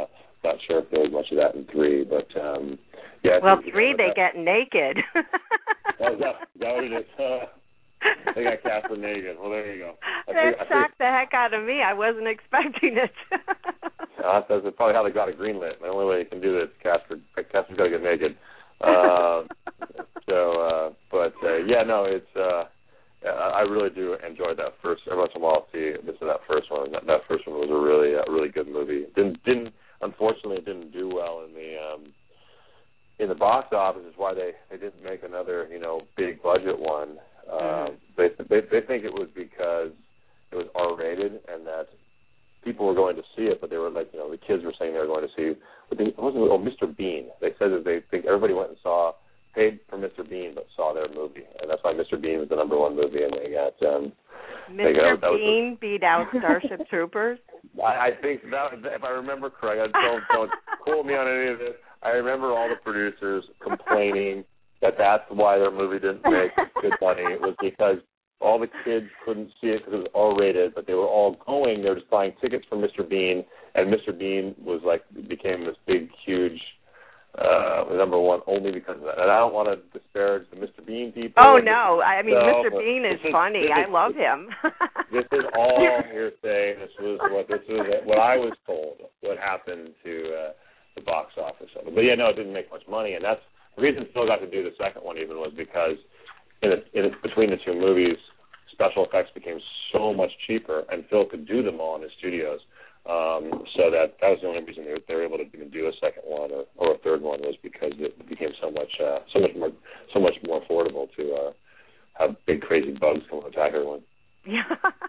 not sure if there was much of that in three, but um, yeah. I
Well,
think,
three
you know,
they
that,
get naked.
oh, is that, is that what it is? Uh, they got Casper naked. Well, there you go. I
That
think,
shocked the heck out of me. I wasn't expecting it.
uh, that's probably how they got it greenlit. The only way you can do that is Casper. Casper's got to get naked. Uh, so, uh, but uh, yeah, no, it's. Uh, I really do enjoy that first. Every once in a while, I'll see this of that first one. That, that first one was a really, a really good movie. Didn't, didn't. Unfortunately, it didn't do well in the um, in the box office. Is why they, they didn't make another, you know, big budget one. Uh, mm-hmm. They they they think it was because it was R rated and that people were going to see it, but they were like, you know, the kids were saying they were going to see. But they, it wasn't. Oh, Mister Bean. They said that they think everybody went and saw. Paid for Mister Bean, but saw their movie, and that's why Mister Bean was the number one movie, and they got um,
Mister They got, Bean the, beat out Starship Troopers.
I, I think that, if I remember correct, don't don't quote me on any of this. I remember all the producers complaining that that's why their movie didn't make good money. It was because all the kids couldn't see it because it was R rated, but they were all going. They were just buying tickets for Mister Bean, and Mister Bean was like became this big, huge. Uh, number one, only because of that. And I don't want to disparage the Mister Bean people.
Oh, no. I mean,
so,
Mister Bean is, is funny. Is, I love him.
This is all hearsay. This was what this was what I was told, what happened to uh, the box office of it. But, yeah, no, it didn't make much money. And that's the reason Phil got to do the second one even was because in, a, in a, between the two movies, special effects became so much cheaper, and Phil could do them all in his studios. Um, so that that was the only reason they were, they were able to even do a second one or, or a third one was because it became so much uh, so much more so much more affordable to uh, have big crazy bugs come and attack everyone.
Yeah,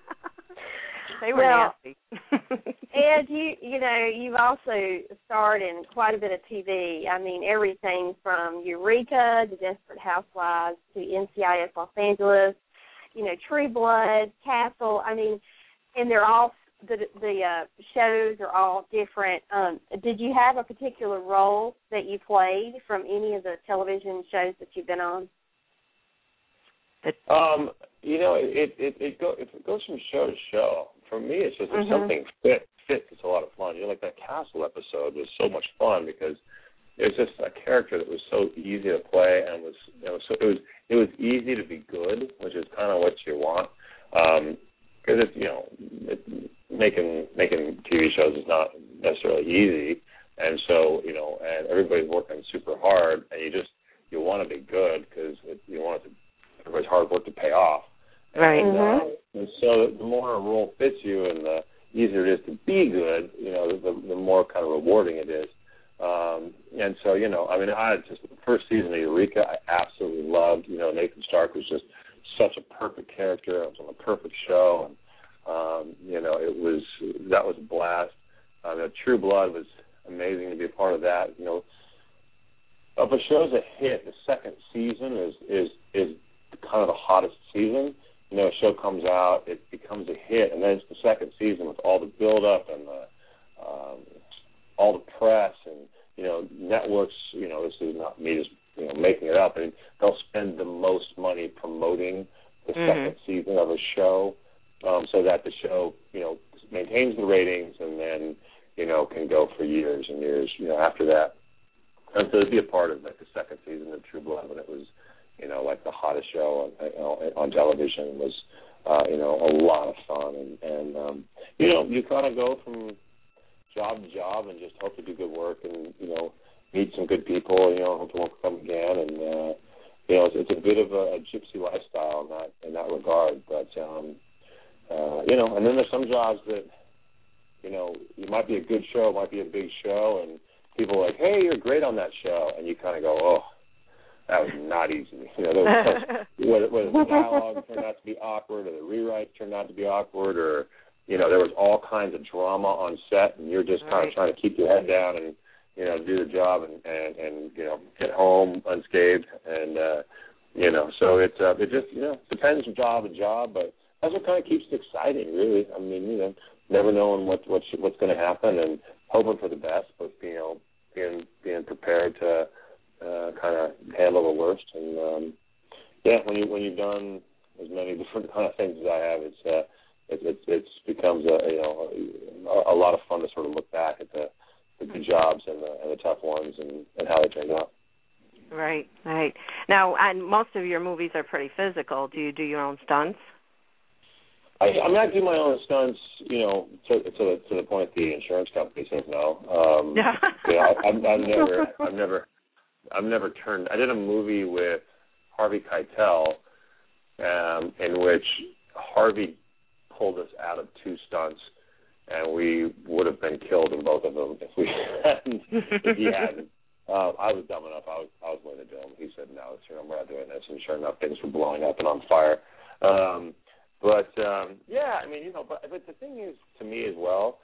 they were
well,
nasty.
And you you know you've also starred in quite a bit of T V. I mean everything from Eureka to Desperate Housewives to N C I S Los Angeles, you know True Blood, Castle. I mean, and they're all. The the uh, shows are all different. Um, did you have a particular role that you played from any of the television shows that you've been on?
Um, you know, it it it, go, it goes from show to show. For me, it's just mm-hmm. if something fit fits. It's a lot of fun. You know, like that Castle episode was so much fun because it was just a character that was so easy to play and was it was so, it was it was easy to be good, which is kind of what you want. Um, Because it's you know it, making making T V shows is not necessarily easy, and so you know and everybody's working super hard, and you just you want to be good because you want it to, everybody's hard work to pay off.
Right.
And,
mm-hmm.
uh, and so the more a role fits you, and the easier it is to be good, you know, the, the more kind of rewarding it is. Um, and so you know, I mean, I had just the first season of Eureka, I absolutely loved. You know, Nathan Stark was just such a perfect character. It was on a perfect show, and um, you know, it was that was a blast. Um, you know, True Blood was amazing to be a part of that. You know, if a show's a hit, the second season is is is kind of the hottest season. You know, a show comes out, it becomes a hit, and then it's the second season with all the build-up and the um, all the press and you know networks. You know, this is not me just you know making it up. I mean, they'll spend the most money promoting the mm-hmm. second season of a show, um, so that the show you know maintains the ratings and then you know can go for years and years. You know, after that, and so to be a part of like the second season of True Blood when it was you know like the hottest show on you know, on television was uh, you know a lot of fun and and um, you know you kind of go from job to job and just hope to do good work and you know meet some good people. You know, hope to work with them again and. Uh, You know, it's, it's a bit of a, a gypsy lifestyle in that in that regard, but um, uh, you know, and then there's some jobs that, you know, it might be a good show, it might be a big show, and people are like, "Hey, you're great on that show," and you kind of go, "Oh, that was not easy." You know, whether, whether the dialogue turned out to be awkward, or the rewrites turned out to be awkward, or you know, there was all kinds of drama on set, and you're just kind of trying to keep your head down and. You know, do the job and, and, and you know, get home unscathed. And, uh, you know, so it, uh, it just, you know, depends from job to job, but that's what kind of keeps it exciting, really. I mean, you know, never knowing what, what what's going to happen and hoping for the best, but, you know, being, being prepared to uh, kind of handle the worst. And, um, yeah, when, you, when you've done as many different kind of things as I have, it's, uh, it, it, it's becomes, a, you know, a, a lot of fun to sort of look back at the, the good jobs and the, and the tough ones, and, and how they turned out.
Right, right. Now, and most of your movies are pretty physical. Do you do your own stunts?
I, I mean, I do my own stunts, you know, to, to the to the point the insurance company says no. Um,
Yeah.
you know, I, I've, I've never, I've never, I've never turned. I did a movie with Harvey Keitel, um, in which Harvey pulled us out of two stunts, and we would have been killed in both of them if we hadn't. If he hadn't. Uh, I was dumb enough. I was I was willing to do him. He said no. So we're not doing this. And sure enough, things were blowing up and on fire. Um, But, um, yeah, I mean, you know, but, but the thing is, to me as well,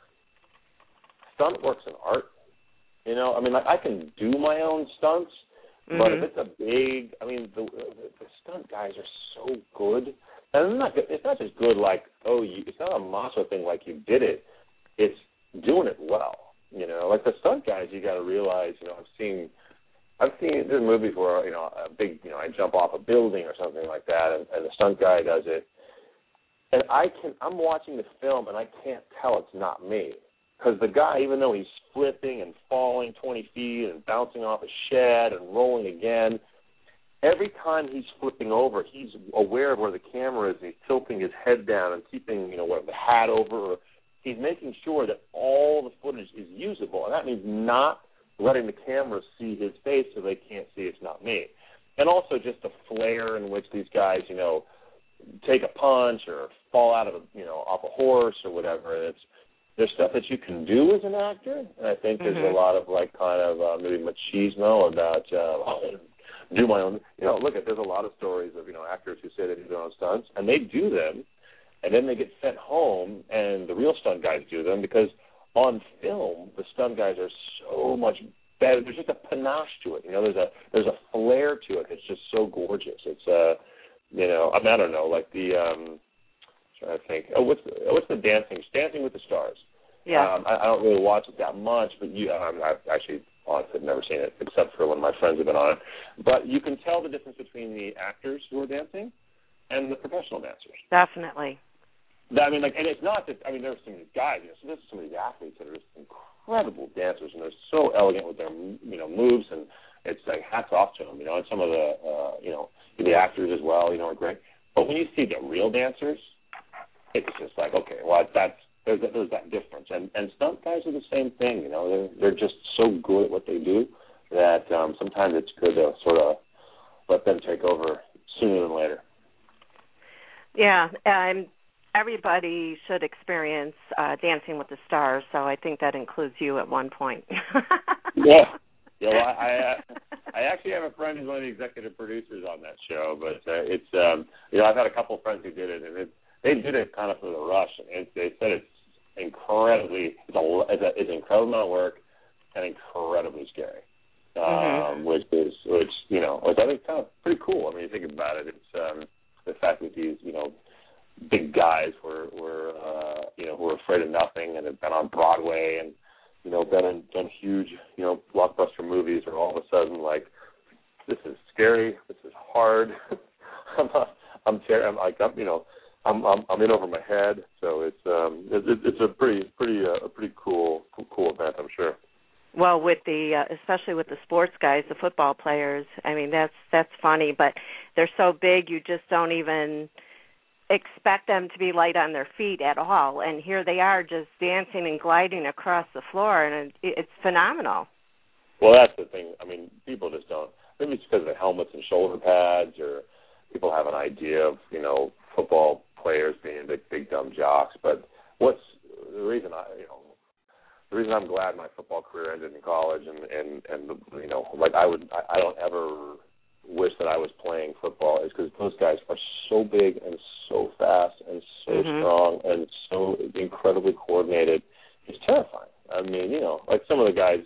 stunt work's an art. You know, I mean, like, I can do my own stunts, mm-hmm. but if it's a big, I mean, the, the, the stunt guys are so good. And it's not, it's not just good like, oh, you, it's not a macho thing like you did it. It's doing it well. You know, like the stunt guys, you got to realize, you know, I've seen, I've seen, there's movies where, you know, a big, you know, I jump off a building or something like that, and, and the stunt guy does it. And I can, I'm watching the film, and I can't tell it's not me. Because the guy, even though he's flipping and falling twenty feet and bouncing off a shed and rolling again, every time he's flipping over, he's aware of where the camera is, and he's tilting his head down and keeping, you know, what, the hat over. Or he's making sure that all the footage is usable, and that means not letting the camera see his face so they can't see it's not me. And also just the flair in which these guys, you know, take a punch or fall out of a, you know, off a horse or whatever. It's there's stuff that you can do as an actor, and I think there's mm-hmm. a lot of like kind of uh, maybe machismo about uh, do my own. You know, look at there's a lot of stories of you know actors who say they do their own stunts, and they do them, and then they get sent home, and the real stunt guys do them because on film the stunt guys are so much better. There's just a panache to it. You know, there's a there's a flair to it that's just so gorgeous. It's uh You know, I mean, I don't know, like the, um, I'm trying to think, oh, what's the, what's the dancing, Dancing with the Stars?
Yeah.
Um, I, I don't really watch it that much, but you, um, I've actually, honestly, never seen it, except for when my friends have been on it. But you can tell the difference between the actors who are dancing and the professional dancers.
Definitely.
I mean, like, and it's not that, I mean, there's some of these guys, you know, so there's some of these athletes that are just incredible dancers, and they're so elegant with their, you know, moves, and it's like hats off to them, you know, and some of the, uh, you know, the actors as well, you know, are great. But when you see the real dancers, it's just like, okay, well, that's, there's, there's that difference. And, and stunt guys are the same thing, you know, they're, they're just so good at what they do that um, sometimes it's good to sort of let them take over sooner than later.
Yeah, um, everybody should experience uh, Dancing with the Stars, so I think that includes you at one point.
Yeah. Yeah, well, I, I I actually have a friend who's one of the executive producers on that show, but uh, it's um, you know I've had a couple of friends who did it, and it, they did it kind of for the rush, and it, they said it's incredibly it's a it's, a, it's an incredible amount of work and incredibly scary, um, mm-hmm. which is which you know which I think is kind of pretty cool. I mean, you think about it, it's um, the fact that these you know big guys were were uh, you know who were afraid of nothing and have been on Broadway and. You know, been in done huge, you know, blockbuster movies, are all of a sudden like, this is scary, this is hard. I'm not, I'm ter- I'm like, I'm, you know, I'm, I'm, I'm in over my head. So it's, um, it, it's a pretty, pretty, uh, a pretty cool, cool event, I'm sure.
Well, with the, uh, especially with the sports guys, the football players, I mean, that's that's funny, but they're so big, you just don't even expect them to be light on their feet at all, and here they are just dancing and gliding across the floor, and it, it's phenomenal.
Well, that's the thing. I mean, people just don't. Maybe it's because of the helmets and shoulder pads, or people have an idea of you know football players being big, big dumb jocks. But what's the reason I, you know, the reason I'm glad my football career ended in college, and and and the, you know, like I would, I, I don't ever wish that I was playing football is because those guys are so big and so fast and so mm-hmm. strong and so incredibly coordinated. It's terrifying. I mean, you know, like some of the guys.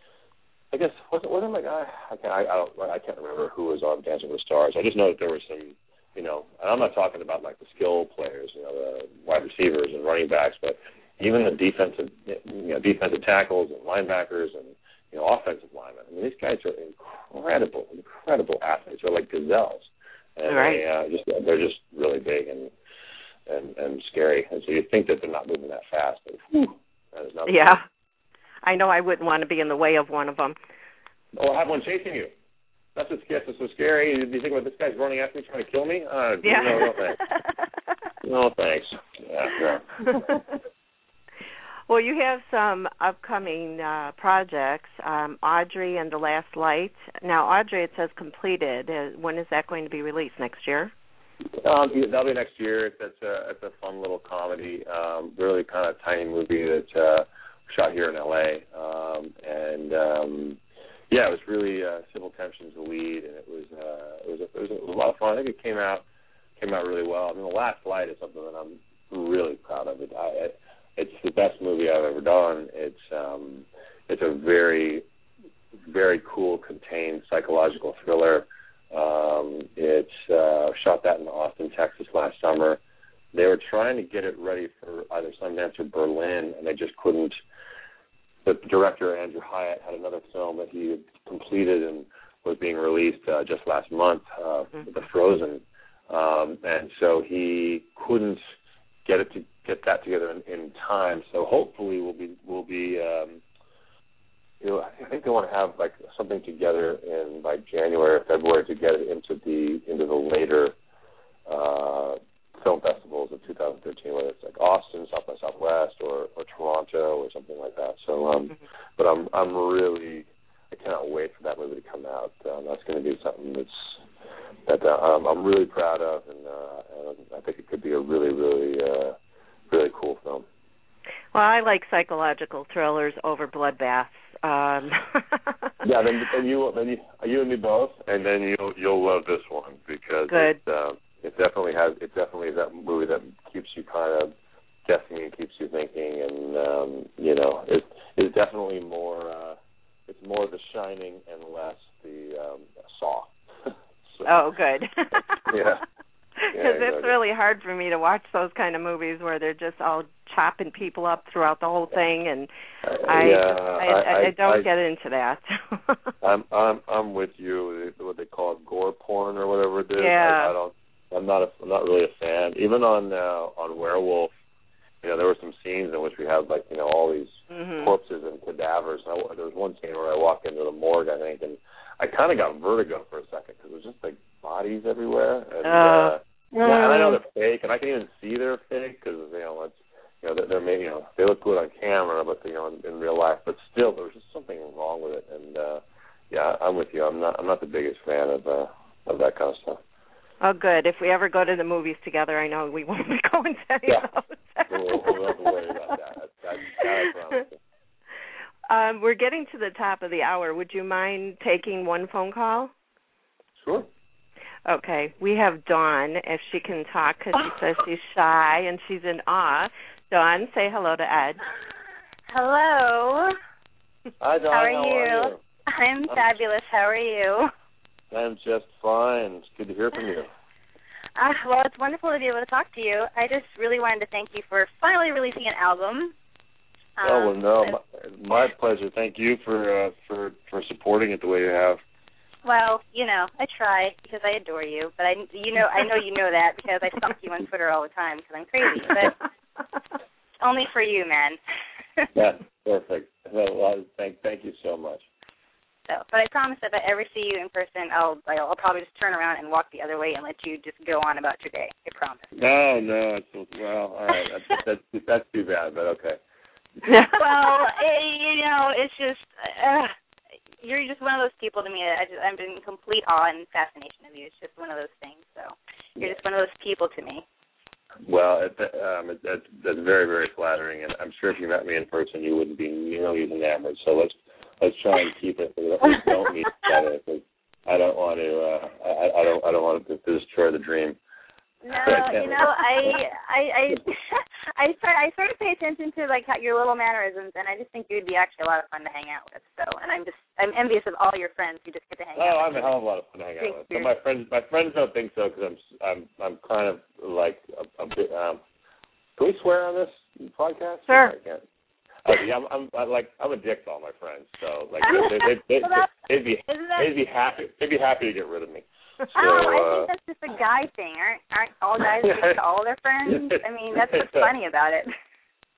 I guess wasn't wasn't like I I can't I, I don't I can't remember who was on Dancing with the Stars. I just know that there were some, you know, and I'm not talking about like the skill players, you know, the wide receivers and running backs, but even the defensive, you know, defensive tackles and linebackers and you know, offensive linemen. I mean, these guys are incredible, incredible athletes. They're like gazelles, and
right.
they uh, just they're just really big and and and scary. And so you think that they're not moving that fast, but whew, that is not.
Yeah. I know I wouldn't want to be in the way of one of them.
Or have one chasing you. That's what gets us so scary. You think, well, this guy's running after me, trying to kill me? Uh, yeah. No, no thanks. No thanks. Yeah, yeah.
Well, you have some upcoming uh, projects, um, Audrey and The Last Light. Now, Audrey, it says completed. Uh, when is that going to be released? Next year?
Um, that'll be next year. It's, it's, a, it's a fun little comedy, um, really kind of tiny movie that uh, shot here in L A Um, and, um, yeah, it was really uh, Civil Tension's the lead, and it was, uh, it, was a, it, was a, it was a lot of fun. I think it came out came out really well. I mean, The Last Light is something that I'm really proud of. It, I, it, It's the best movie I've ever done. It's um, it's a very, very cool, contained psychological thriller. Um, it's uh, shot that in Austin, Texas last summer. They were trying to get it ready for either Sundance or Berlin, and they just couldn't. The director, Andrew Hyatt, had another film that he had completed and was being released uh, just last month, uh, mm-hmm. The Frozen. Um, and so he couldn't get it to get that together in, in time. So hopefully we'll be we'll be um, you know I think they want to have like something together in like January or February to get it into the into the later uh, film festivals of two thousand thirteen, whether it's like Austin, South by Southwest, or, or Toronto, or something like that. So, um, mm-hmm. but I'm I'm really I cannot wait for that movie to come out. Um, that's going to be something that's that uh, um, I'm really proud of, and, uh, and I think it could be a really really uh, really cool film.
Well, I like psychological thrillers over bloodbaths. Um.
yeah, then, then you then you, you and me both, and then you'll you'll love this one because
Good.
It, uh, it definitely has it definitely is that movie that keeps you kind of guessing and keeps you thinking, and um, you know it it's definitely more uh, it's more The Shining and less the um, Saw. So,
oh, good.
yeah.
Because
yeah,
it's
exactly.
really hard for me to watch those kind of movies where they're just all chopping people up throughout the whole thing, and
uh,
I,
yeah,
I, I, I don't I, get into that.
I'm I'm I'm with you. What they call it, gore porn or whatever it is.
Yeah.
I, I don't. I'm not. A, I'm not really a fan. Even on uh, on Werewolf, you know, there were some scenes in which we had like you know all these
mm-hmm.
corpses and cadavers. And I, there was one scene where I walked into the morgue, I think, and I kind of got vertigo for a second because it was just like bodies everywhere. And,
uh,
uh, yeah, and I know they're fake, and I can even see they're fake because you know it's you know they're, they're made, you know they look good on camera, but you know in, in real life, but still there was just something wrong with it. And uh, yeah, I'm with you. I'm not I'm not the biggest fan of uh, of that kind of stuff.
Oh, good. If we ever go to the movies together, I know we won't be going to any
yeah.
of those.
we'll, we'll have to worry about that. That's, that's, that's
Um, we're getting to the top of the hour. Would you mind taking one phone call?
Sure.
Okay. We have Dawn, if she can talk, because she says she's shy and she's in awe. Dawn, say hello to Ed.
Hello.
Hi, Dawn.
How are
How
you?
Are you?
I'm, I'm fabulous. How are you?
I'm just fine. It's good to hear from you.
Uh, well, it's wonderful to be able to talk to you. I just really wanted to thank you for finally releasing an album. Um,
oh well, no, my, my pleasure. Thank you for uh, for for supporting it the way you have.
Well, you know, I try because I adore you, but I, you know, I know you know that because I stalk you on Twitter all the time because I'm crazy. But only for you, man.
Yeah, perfect. Well, thank thank you so much.
So, but I promise that if I ever see you in person, I'll I'll probably just turn around and walk the other way and let you just go on about your day. I promise.
No, no, it's, well, all right, that's that's, that's too bad, but okay.
Well, it, you know, it's just uh, you're just one of those people to me. I just, I'm in complete awe and fascination of you. It's just one of those things. So you're just one of those people to me.
Well, it, um, it, that's, that's very, very flattering, and I'm sure if you met me in person, you wouldn't be nearly as enamored. So let's let's try and keep it so that we don't meet each other. Because I don't want to. Uh, I, I don't. I don't want to destroy the dream.
No, you know, I I I I start I sort of pay attention to like how, your little mannerisms, and I just think you would be actually a lot of fun to hang out with. So, and I'm just I'm envious of all your friends who just get to hang
oh,
out.
Oh, I'm a hell of a lot of fun to hang out with. So my friends, my friends don't think so because I'm I'm I'm kind of like a, a bit. Um, can we swear on this podcast?
Sure.
I can't. Okay, I'm, I'm I like I'm a dick to all my friends, so like they, they, they, they,
well,
they'd be
that,
they'd be happy they'd be happy to get rid of me. So,
oh, I
uh,
think that's just a guy thing. Aren't aren't all guys dick to all their friends? I mean, that's what's funny about it.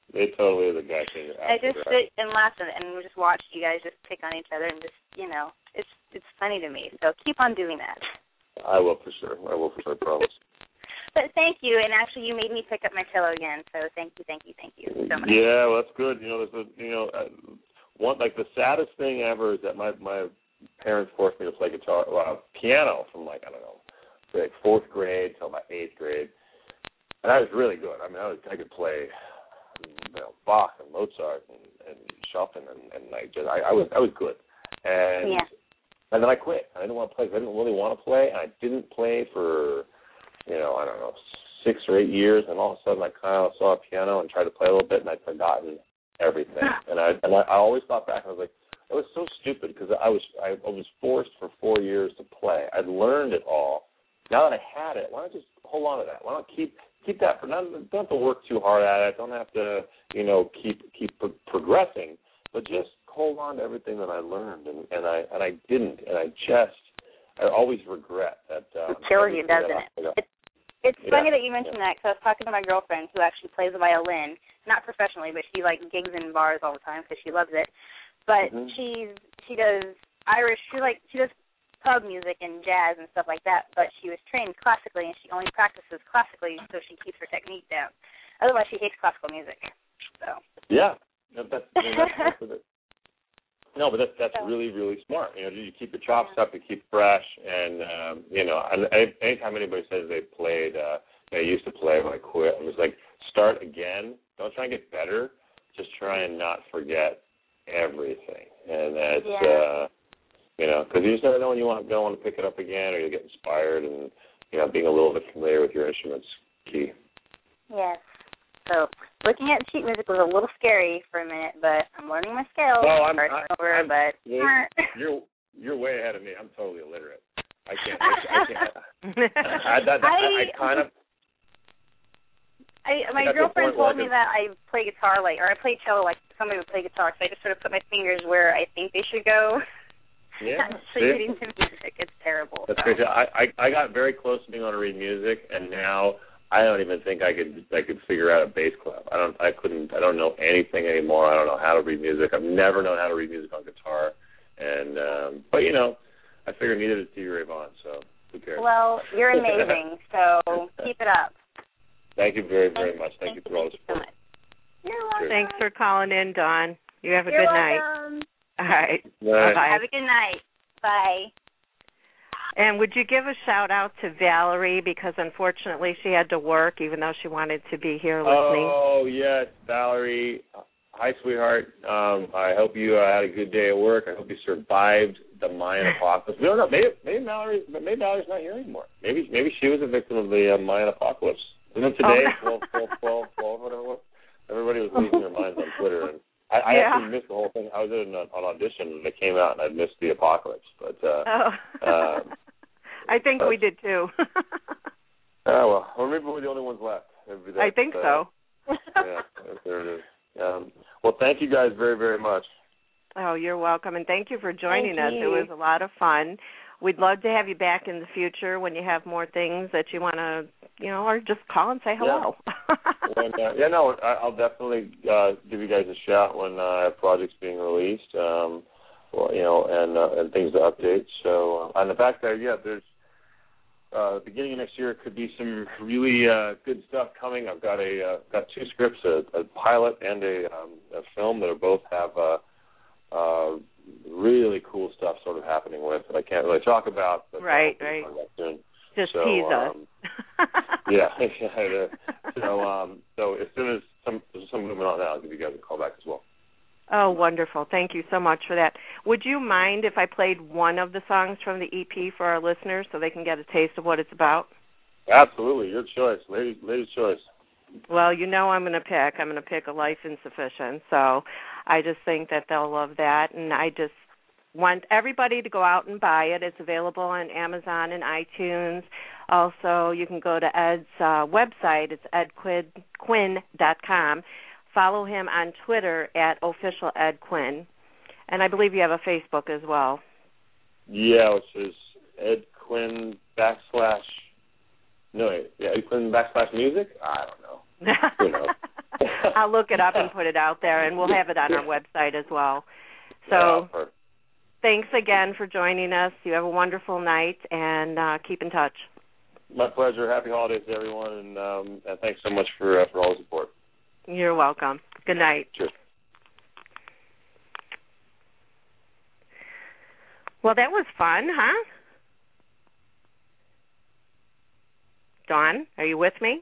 They totally are the guy thing.
I just sit and laugh at it, and we just watch you guys just pick on each other, and just, you know, it's it's funny to me. So keep on doing that.
I will for sure. I will for sure. I promise.
But thank you, and actually, you made me pick up my cello again. So thank you, thank you, thank you so much.
Yeah, well, that's good. You know, there's a, you know, uh, one like the saddest thing ever is that my my parents forced me to play guitar, well, piano from like I don't know, like fourth grade till my eighth grade, and I was really good. I mean, I was I could play, you know, Bach and Mozart and, and Chopin, and, and I just I, I was I was good, and
yeah.
and then I quit. I didn't want to play. I didn't really want to play, and I didn't play for, you know, I don't know, six or eight years, and all of a sudden I kind of saw a piano and tried to play a little bit, and I'd forgotten everything. And I and I, I always thought back, and I was like, it was so stupid because I was I, I was forced for four years to play. I'd learned it all. Now that I had it, why not just hold on to that? Why not keep keep that for? Not, don't have to work too hard at it. Don't have to, you know, keep keep pro- progressing, but just hold on to everything that I learned, and, and I and I didn't, and I just I always regret that. Um,
it kills you, doesn't it? It's, it's
yeah,
funny that you mentioned
yeah.
that, because I was talking to my girlfriend who actually plays the violin, not professionally, but she like gigs in bars all the time because she loves it. But
mm-hmm.
she's she does Irish, she like she does pub music and jazz and stuff like that. But she was trained classically, and she only practices classically so she keeps her technique down. Otherwise, she hates classical music. So
yeah, that's, I mean, that's, that's no, but that's that's really really smart. You know, you keep your chops up, you keep fresh, and um, you know, and anytime anybody says they played, uh, they used to play when I quit, I'm just like, start again. Don't try and get better. Just try and not forget everything, and that's
yeah.
uh, you know, because you just never know when you want to go want to pick it up again, or you get inspired, and you know, being a little bit familiar with your instrument's key.
Yes. So looking at sheet music was a little scary for a minute, but I'm learning my skills.
Oh, I'm,
I, over,
I'm
but
you're, you're you're way ahead of me. I'm totally illiterate. I can't. I, I can't. I, that, that, I, I kind of.
I my
I
girlfriend told me
could,
that I play guitar like, or I play cello like somebody would play guitar. So I just sort of put my fingers where I think they should go.
Yeah.
So you're reading to music. It's terrible.
That's
so.
crazy. I, I I got very close to being able to read music, and now I don't even think I could I could figure out a bass clef. I don't I couldn't I don't know anything anymore. I don't know how to read music. I've never known how to read music on guitar. And um but you know, I figured neither did Stevie Ray Vaughan, so who cares?
Well, you're amazing, so keep it up.
Thank you very, very
thank,
much. Thank,
thank
you for all the support.
So much. You're welcome.
Thanks for calling in, Dawn. You have a
you're
good
welcome.
night. All right.
Bye.
Bye.
Have a good night. Bye.
And would you give a shout-out to Valerie, because unfortunately she had to work, even though she wanted to be here listening?
Oh, yes, Valerie. Hi, sweetheart. Um, I hope you uh, had a good day at work. I hope you survived the Mayan apocalypse. We don't know. Maybe, maybe, Mallory, maybe Valerie's not here anymore. Maybe maybe she was a victim of the uh, Mayan apocalypse. Isn't it today,
oh, no.
twelve, twelve, twelve, twelve, whatever it was? Everybody was losing their minds on Twitter. And I, I
yeah.
actually missed the whole thing. I was in an, an audition, and it came out, and I missed the apocalypse. But uh,
oh.
um,
I think we did, too.
Oh, well, or maybe we're the only ones left. That,
I think
uh,
so.
Yeah, there it is. Um, well, thank you guys very, very much.
Oh, you're welcome, and thank you for joining
thank
us.
You.
It was a lot of fun. We'd love to have you back in the future when you have more things that you want to, you know, or just call and say hello.
Yeah, when, uh, yeah no, I, I'll definitely uh, give you guys a shout when uh, I have projects being released, um, well, you know, and uh, and things to update. So, uh, and the fact that, yeah, there's uh, beginning of next year could be some really uh, good stuff coming. I've got a uh, got two scripts, a, a pilot and a, um, a film that are both have uh, uh, really cool stuff sort of happening with that I can't really talk about. But
right, right.
Soon.
Just
so,
tease us.
Um, yeah, so um, so as soon as some some movement on that, I'll give you guys a call back as well.
Oh, wonderful. Thank you so much for that. Would you mind if I played one of the songs from the E P for our listeners so they can get a taste of what it's about?
Absolutely. Your choice. Ladies, ladies' choice.
Well, you know I'm going to pick. I'm going to pick A Life Insufficient. So I just think that they'll love that. And I just want everybody to go out and buy it. It's available on Amazon and iTunes. Also, you can go to Ed's uh, website. It's ed quinn dot com. Follow him on Twitter at official Ed Quinn. And I believe you have a Facebook as well.
Yeah, which is Ed Quinn backslash, no, wait, yeah, Ed Quinn backslash music? I don't know. Who knows?
I'll look it up and put it out there, and we'll have it on our website as well. So
yeah,
thanks again for joining us. You have a wonderful night, and uh, keep in touch.
My pleasure. Happy holidays to everyone, and, um, and thanks so much for uh, for all the support.
You're welcome. Good night.
Cheers.
Well, that was fun, huh? Dawn, are you with me?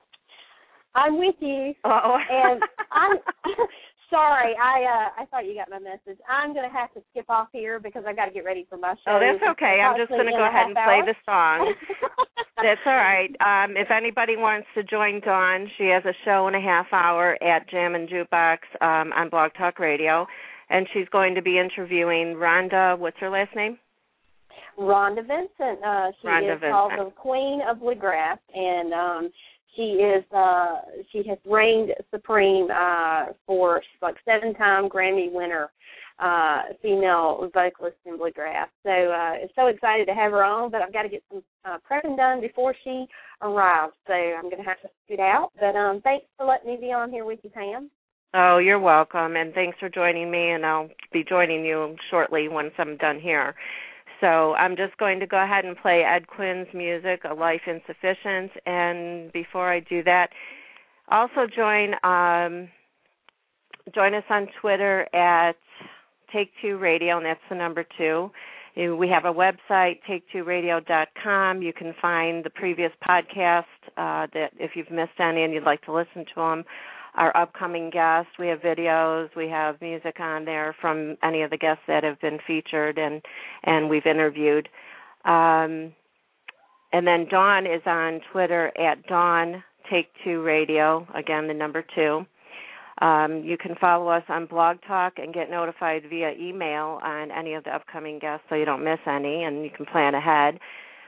I'm with you.
Oh.
And I'm sorry. I uh, I thought you got my message. I'm going to have to skip off here because I've got to get ready for my show.
Oh, that's okay. I'm just going to go ahead and play the song. That's all right. Um, if anybody wants to join Dawn, she has a show and a half hour at Jam and Jukebox um, on Blog Talk Radio, and she's going to be interviewing Rhonda. What's her last name?
Rhonda Vincent. Uh, she
Rhonda
is
Vincent.
called the Queen of Woodgrass, and um, she is uh, she has reigned supreme uh, for she's like seven-time Grammy winner. Uh, female vocalist in bluegrass. So uh, so excited to have her on, but I've got to get some uh, prepping done before she arrives. So I'm going to have to scoot out. But um, thanks for letting me be on here with you, Pam.
Oh, you're welcome, and thanks for joining me, and I'll be joining you shortly once I'm done here. So I'm just going to go ahead and play Ed Quinn's music, A Life Insufficient, and before I do that, also join um, join us on Twitter at Take Two Radio, and that's the number two. We have a website, take two radio dot com. You can find the previous podcast uh, that if you've missed any and you'd like to listen to them, our upcoming guests. We have videos. We have music on there from any of the guests that have been featured and, and we've interviewed. Um, and then Dawn is on Twitter at Dawn Take Two Radio, again, the number two. Um, you can follow us on Blog Talk and get notified via email on any of the upcoming guests so you don't miss any, and you can plan ahead.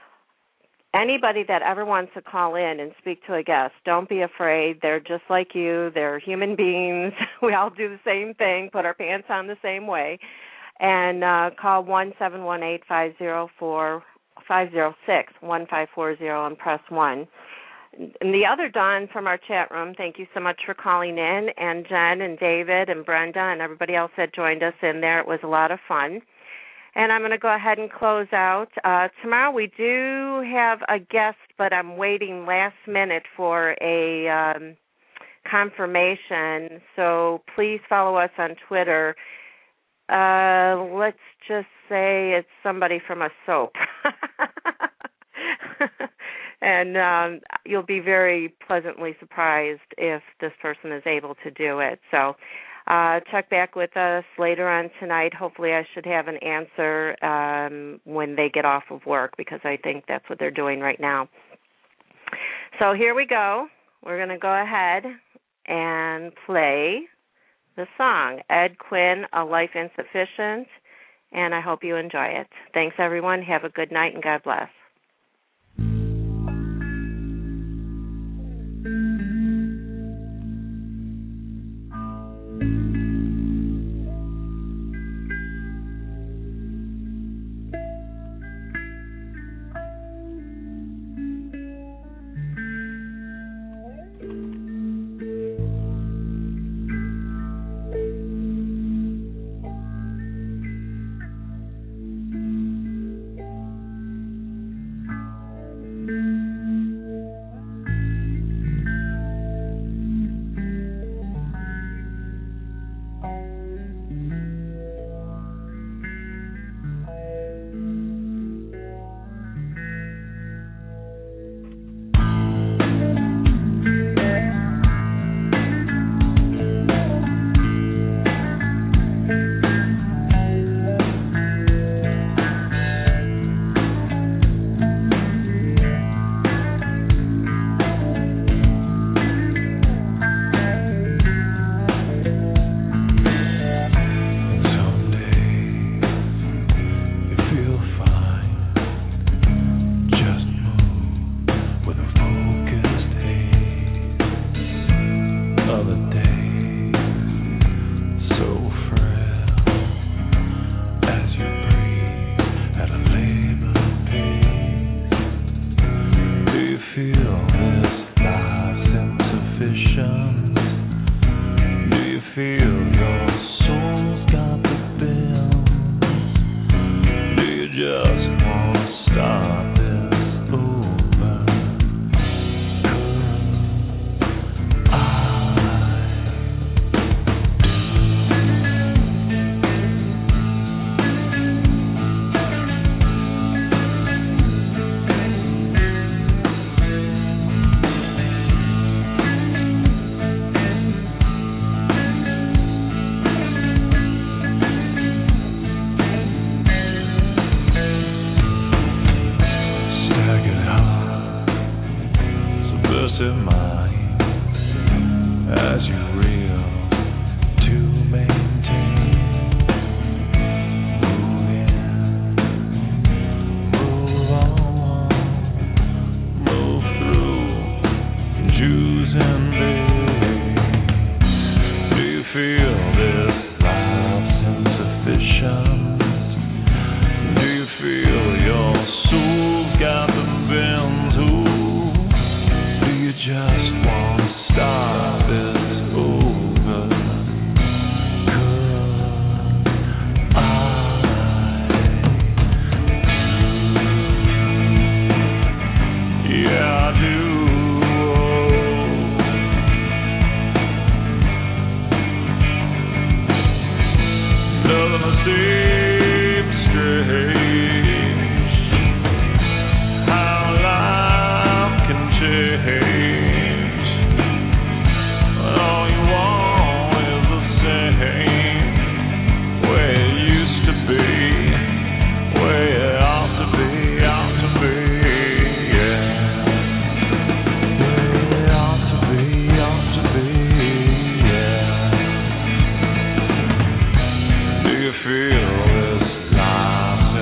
Anybody that ever wants to call in and speak to a guest, don't be afraid. They're just like you. They're human beings. We all do the same thing, put our pants on the same way. And uh, call one seven one eight, five zero four, five zero six, one five four zero and press one. And the other Dawn from our chat room, thank you so much for calling in, and Jen and David and Brenda and everybody else that joined us in there. It was a lot of fun. And I'm going to go ahead and close out. Uh, tomorrow we do have a guest, but I'm waiting last minute for a um, confirmation. So please follow us on Twitter. Uh, let's just say it's somebody from a soap. And um, you'll be very pleasantly surprised if this person is able to do it. So uh, check back with us later on tonight. Hopefully I should have an answer um, when they get off of work, because I think that's what they're doing right now. So here we go. We're going to go ahead and play the song, Ed Quinn, A Life Insufficient, and I hope you enjoy it. Thanks, everyone. Have a good night, and God bless.
to mind as you reel to maintain. Move in, move on, move through Jews and days. Do you feel this life's insufficient? Do you feel your soul's got the bends? Ooh, do you just want to stop it over? Could I? Yeah, I do. Nothing to seem strange. How life can change. All you want is the same. Where it used to be, where it ought to be, ought to be, yeah. Where it ought to be, ought to be, yeah. Do you feel this life's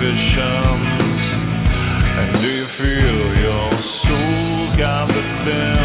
insufficient? And do you feel your soul's got the thin?